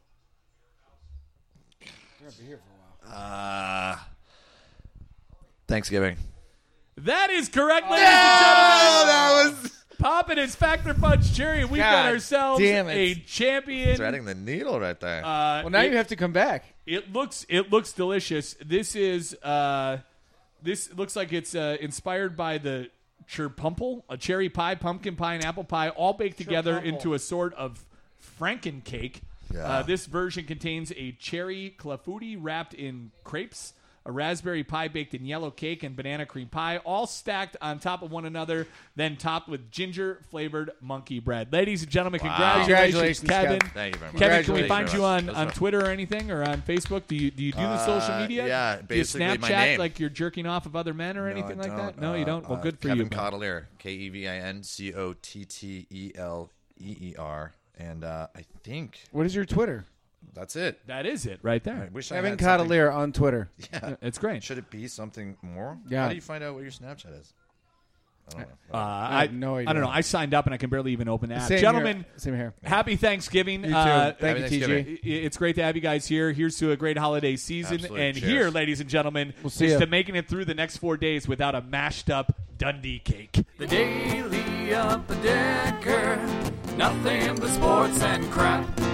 Uh, Thanksgiving. That is correct, ladies and gentlemen. that was Pop it is Factor Punch Cherry. We've got God ourselves damn it. a champion. threading the needle right there. Uh, Well, now it- you have to come back. It looks it looks delicious. This is uh, this looks like it's uh, inspired by the churpumple, a cherry pie, pumpkin pie, and apple pie, all baked together Churpumple. into a sort of frankencake. Yeah. Uh, this version contains a cherry clafouti wrapped in crepes, a raspberry pie baked in yellow cake, and banana cream pie, all stacked on top of one another, then topped with ginger flavored monkey bread. Ladies and gentlemen, congratulations, Congratulations, Kevin. Kevin. Thank you very much. Kevin, can we Congratulations. find you on, Those on are- Twitter or anything, or on Facebook? Do you do you do the social Uh, media? yeah, do you basically Snapchat my name. like you're jerking off of other men or No, anything I like that? don't. No, you Uh, don't. Well, uh, good for Kevin you. bud. Cottelier, K E V I N C O T T E L E E R, and uh, I think What is your Twitter? that's it. That is it right I there. wish I Kevin had something- Cottelier on Twitter. Yeah. It's great. Should it be something more? Yeah. How do you find out what your Snapchat is? I don't know. Uh, I I, have no I idea. don't know. I signed up and I can barely even open the app. Same Gentlemen, here. Same here. happy Thanksgiving. You too. Uh, Thank you, Happy T G. Thanksgiving. I- It's great to have you guys here. Here's to a great holiday season. Absolutely. And Cheers. here, ladies and gentlemen, We'll see is ya. to making it through the next four days without a mashed up Dundee cake. The Daily Upper Decker, nothing but sports and crap.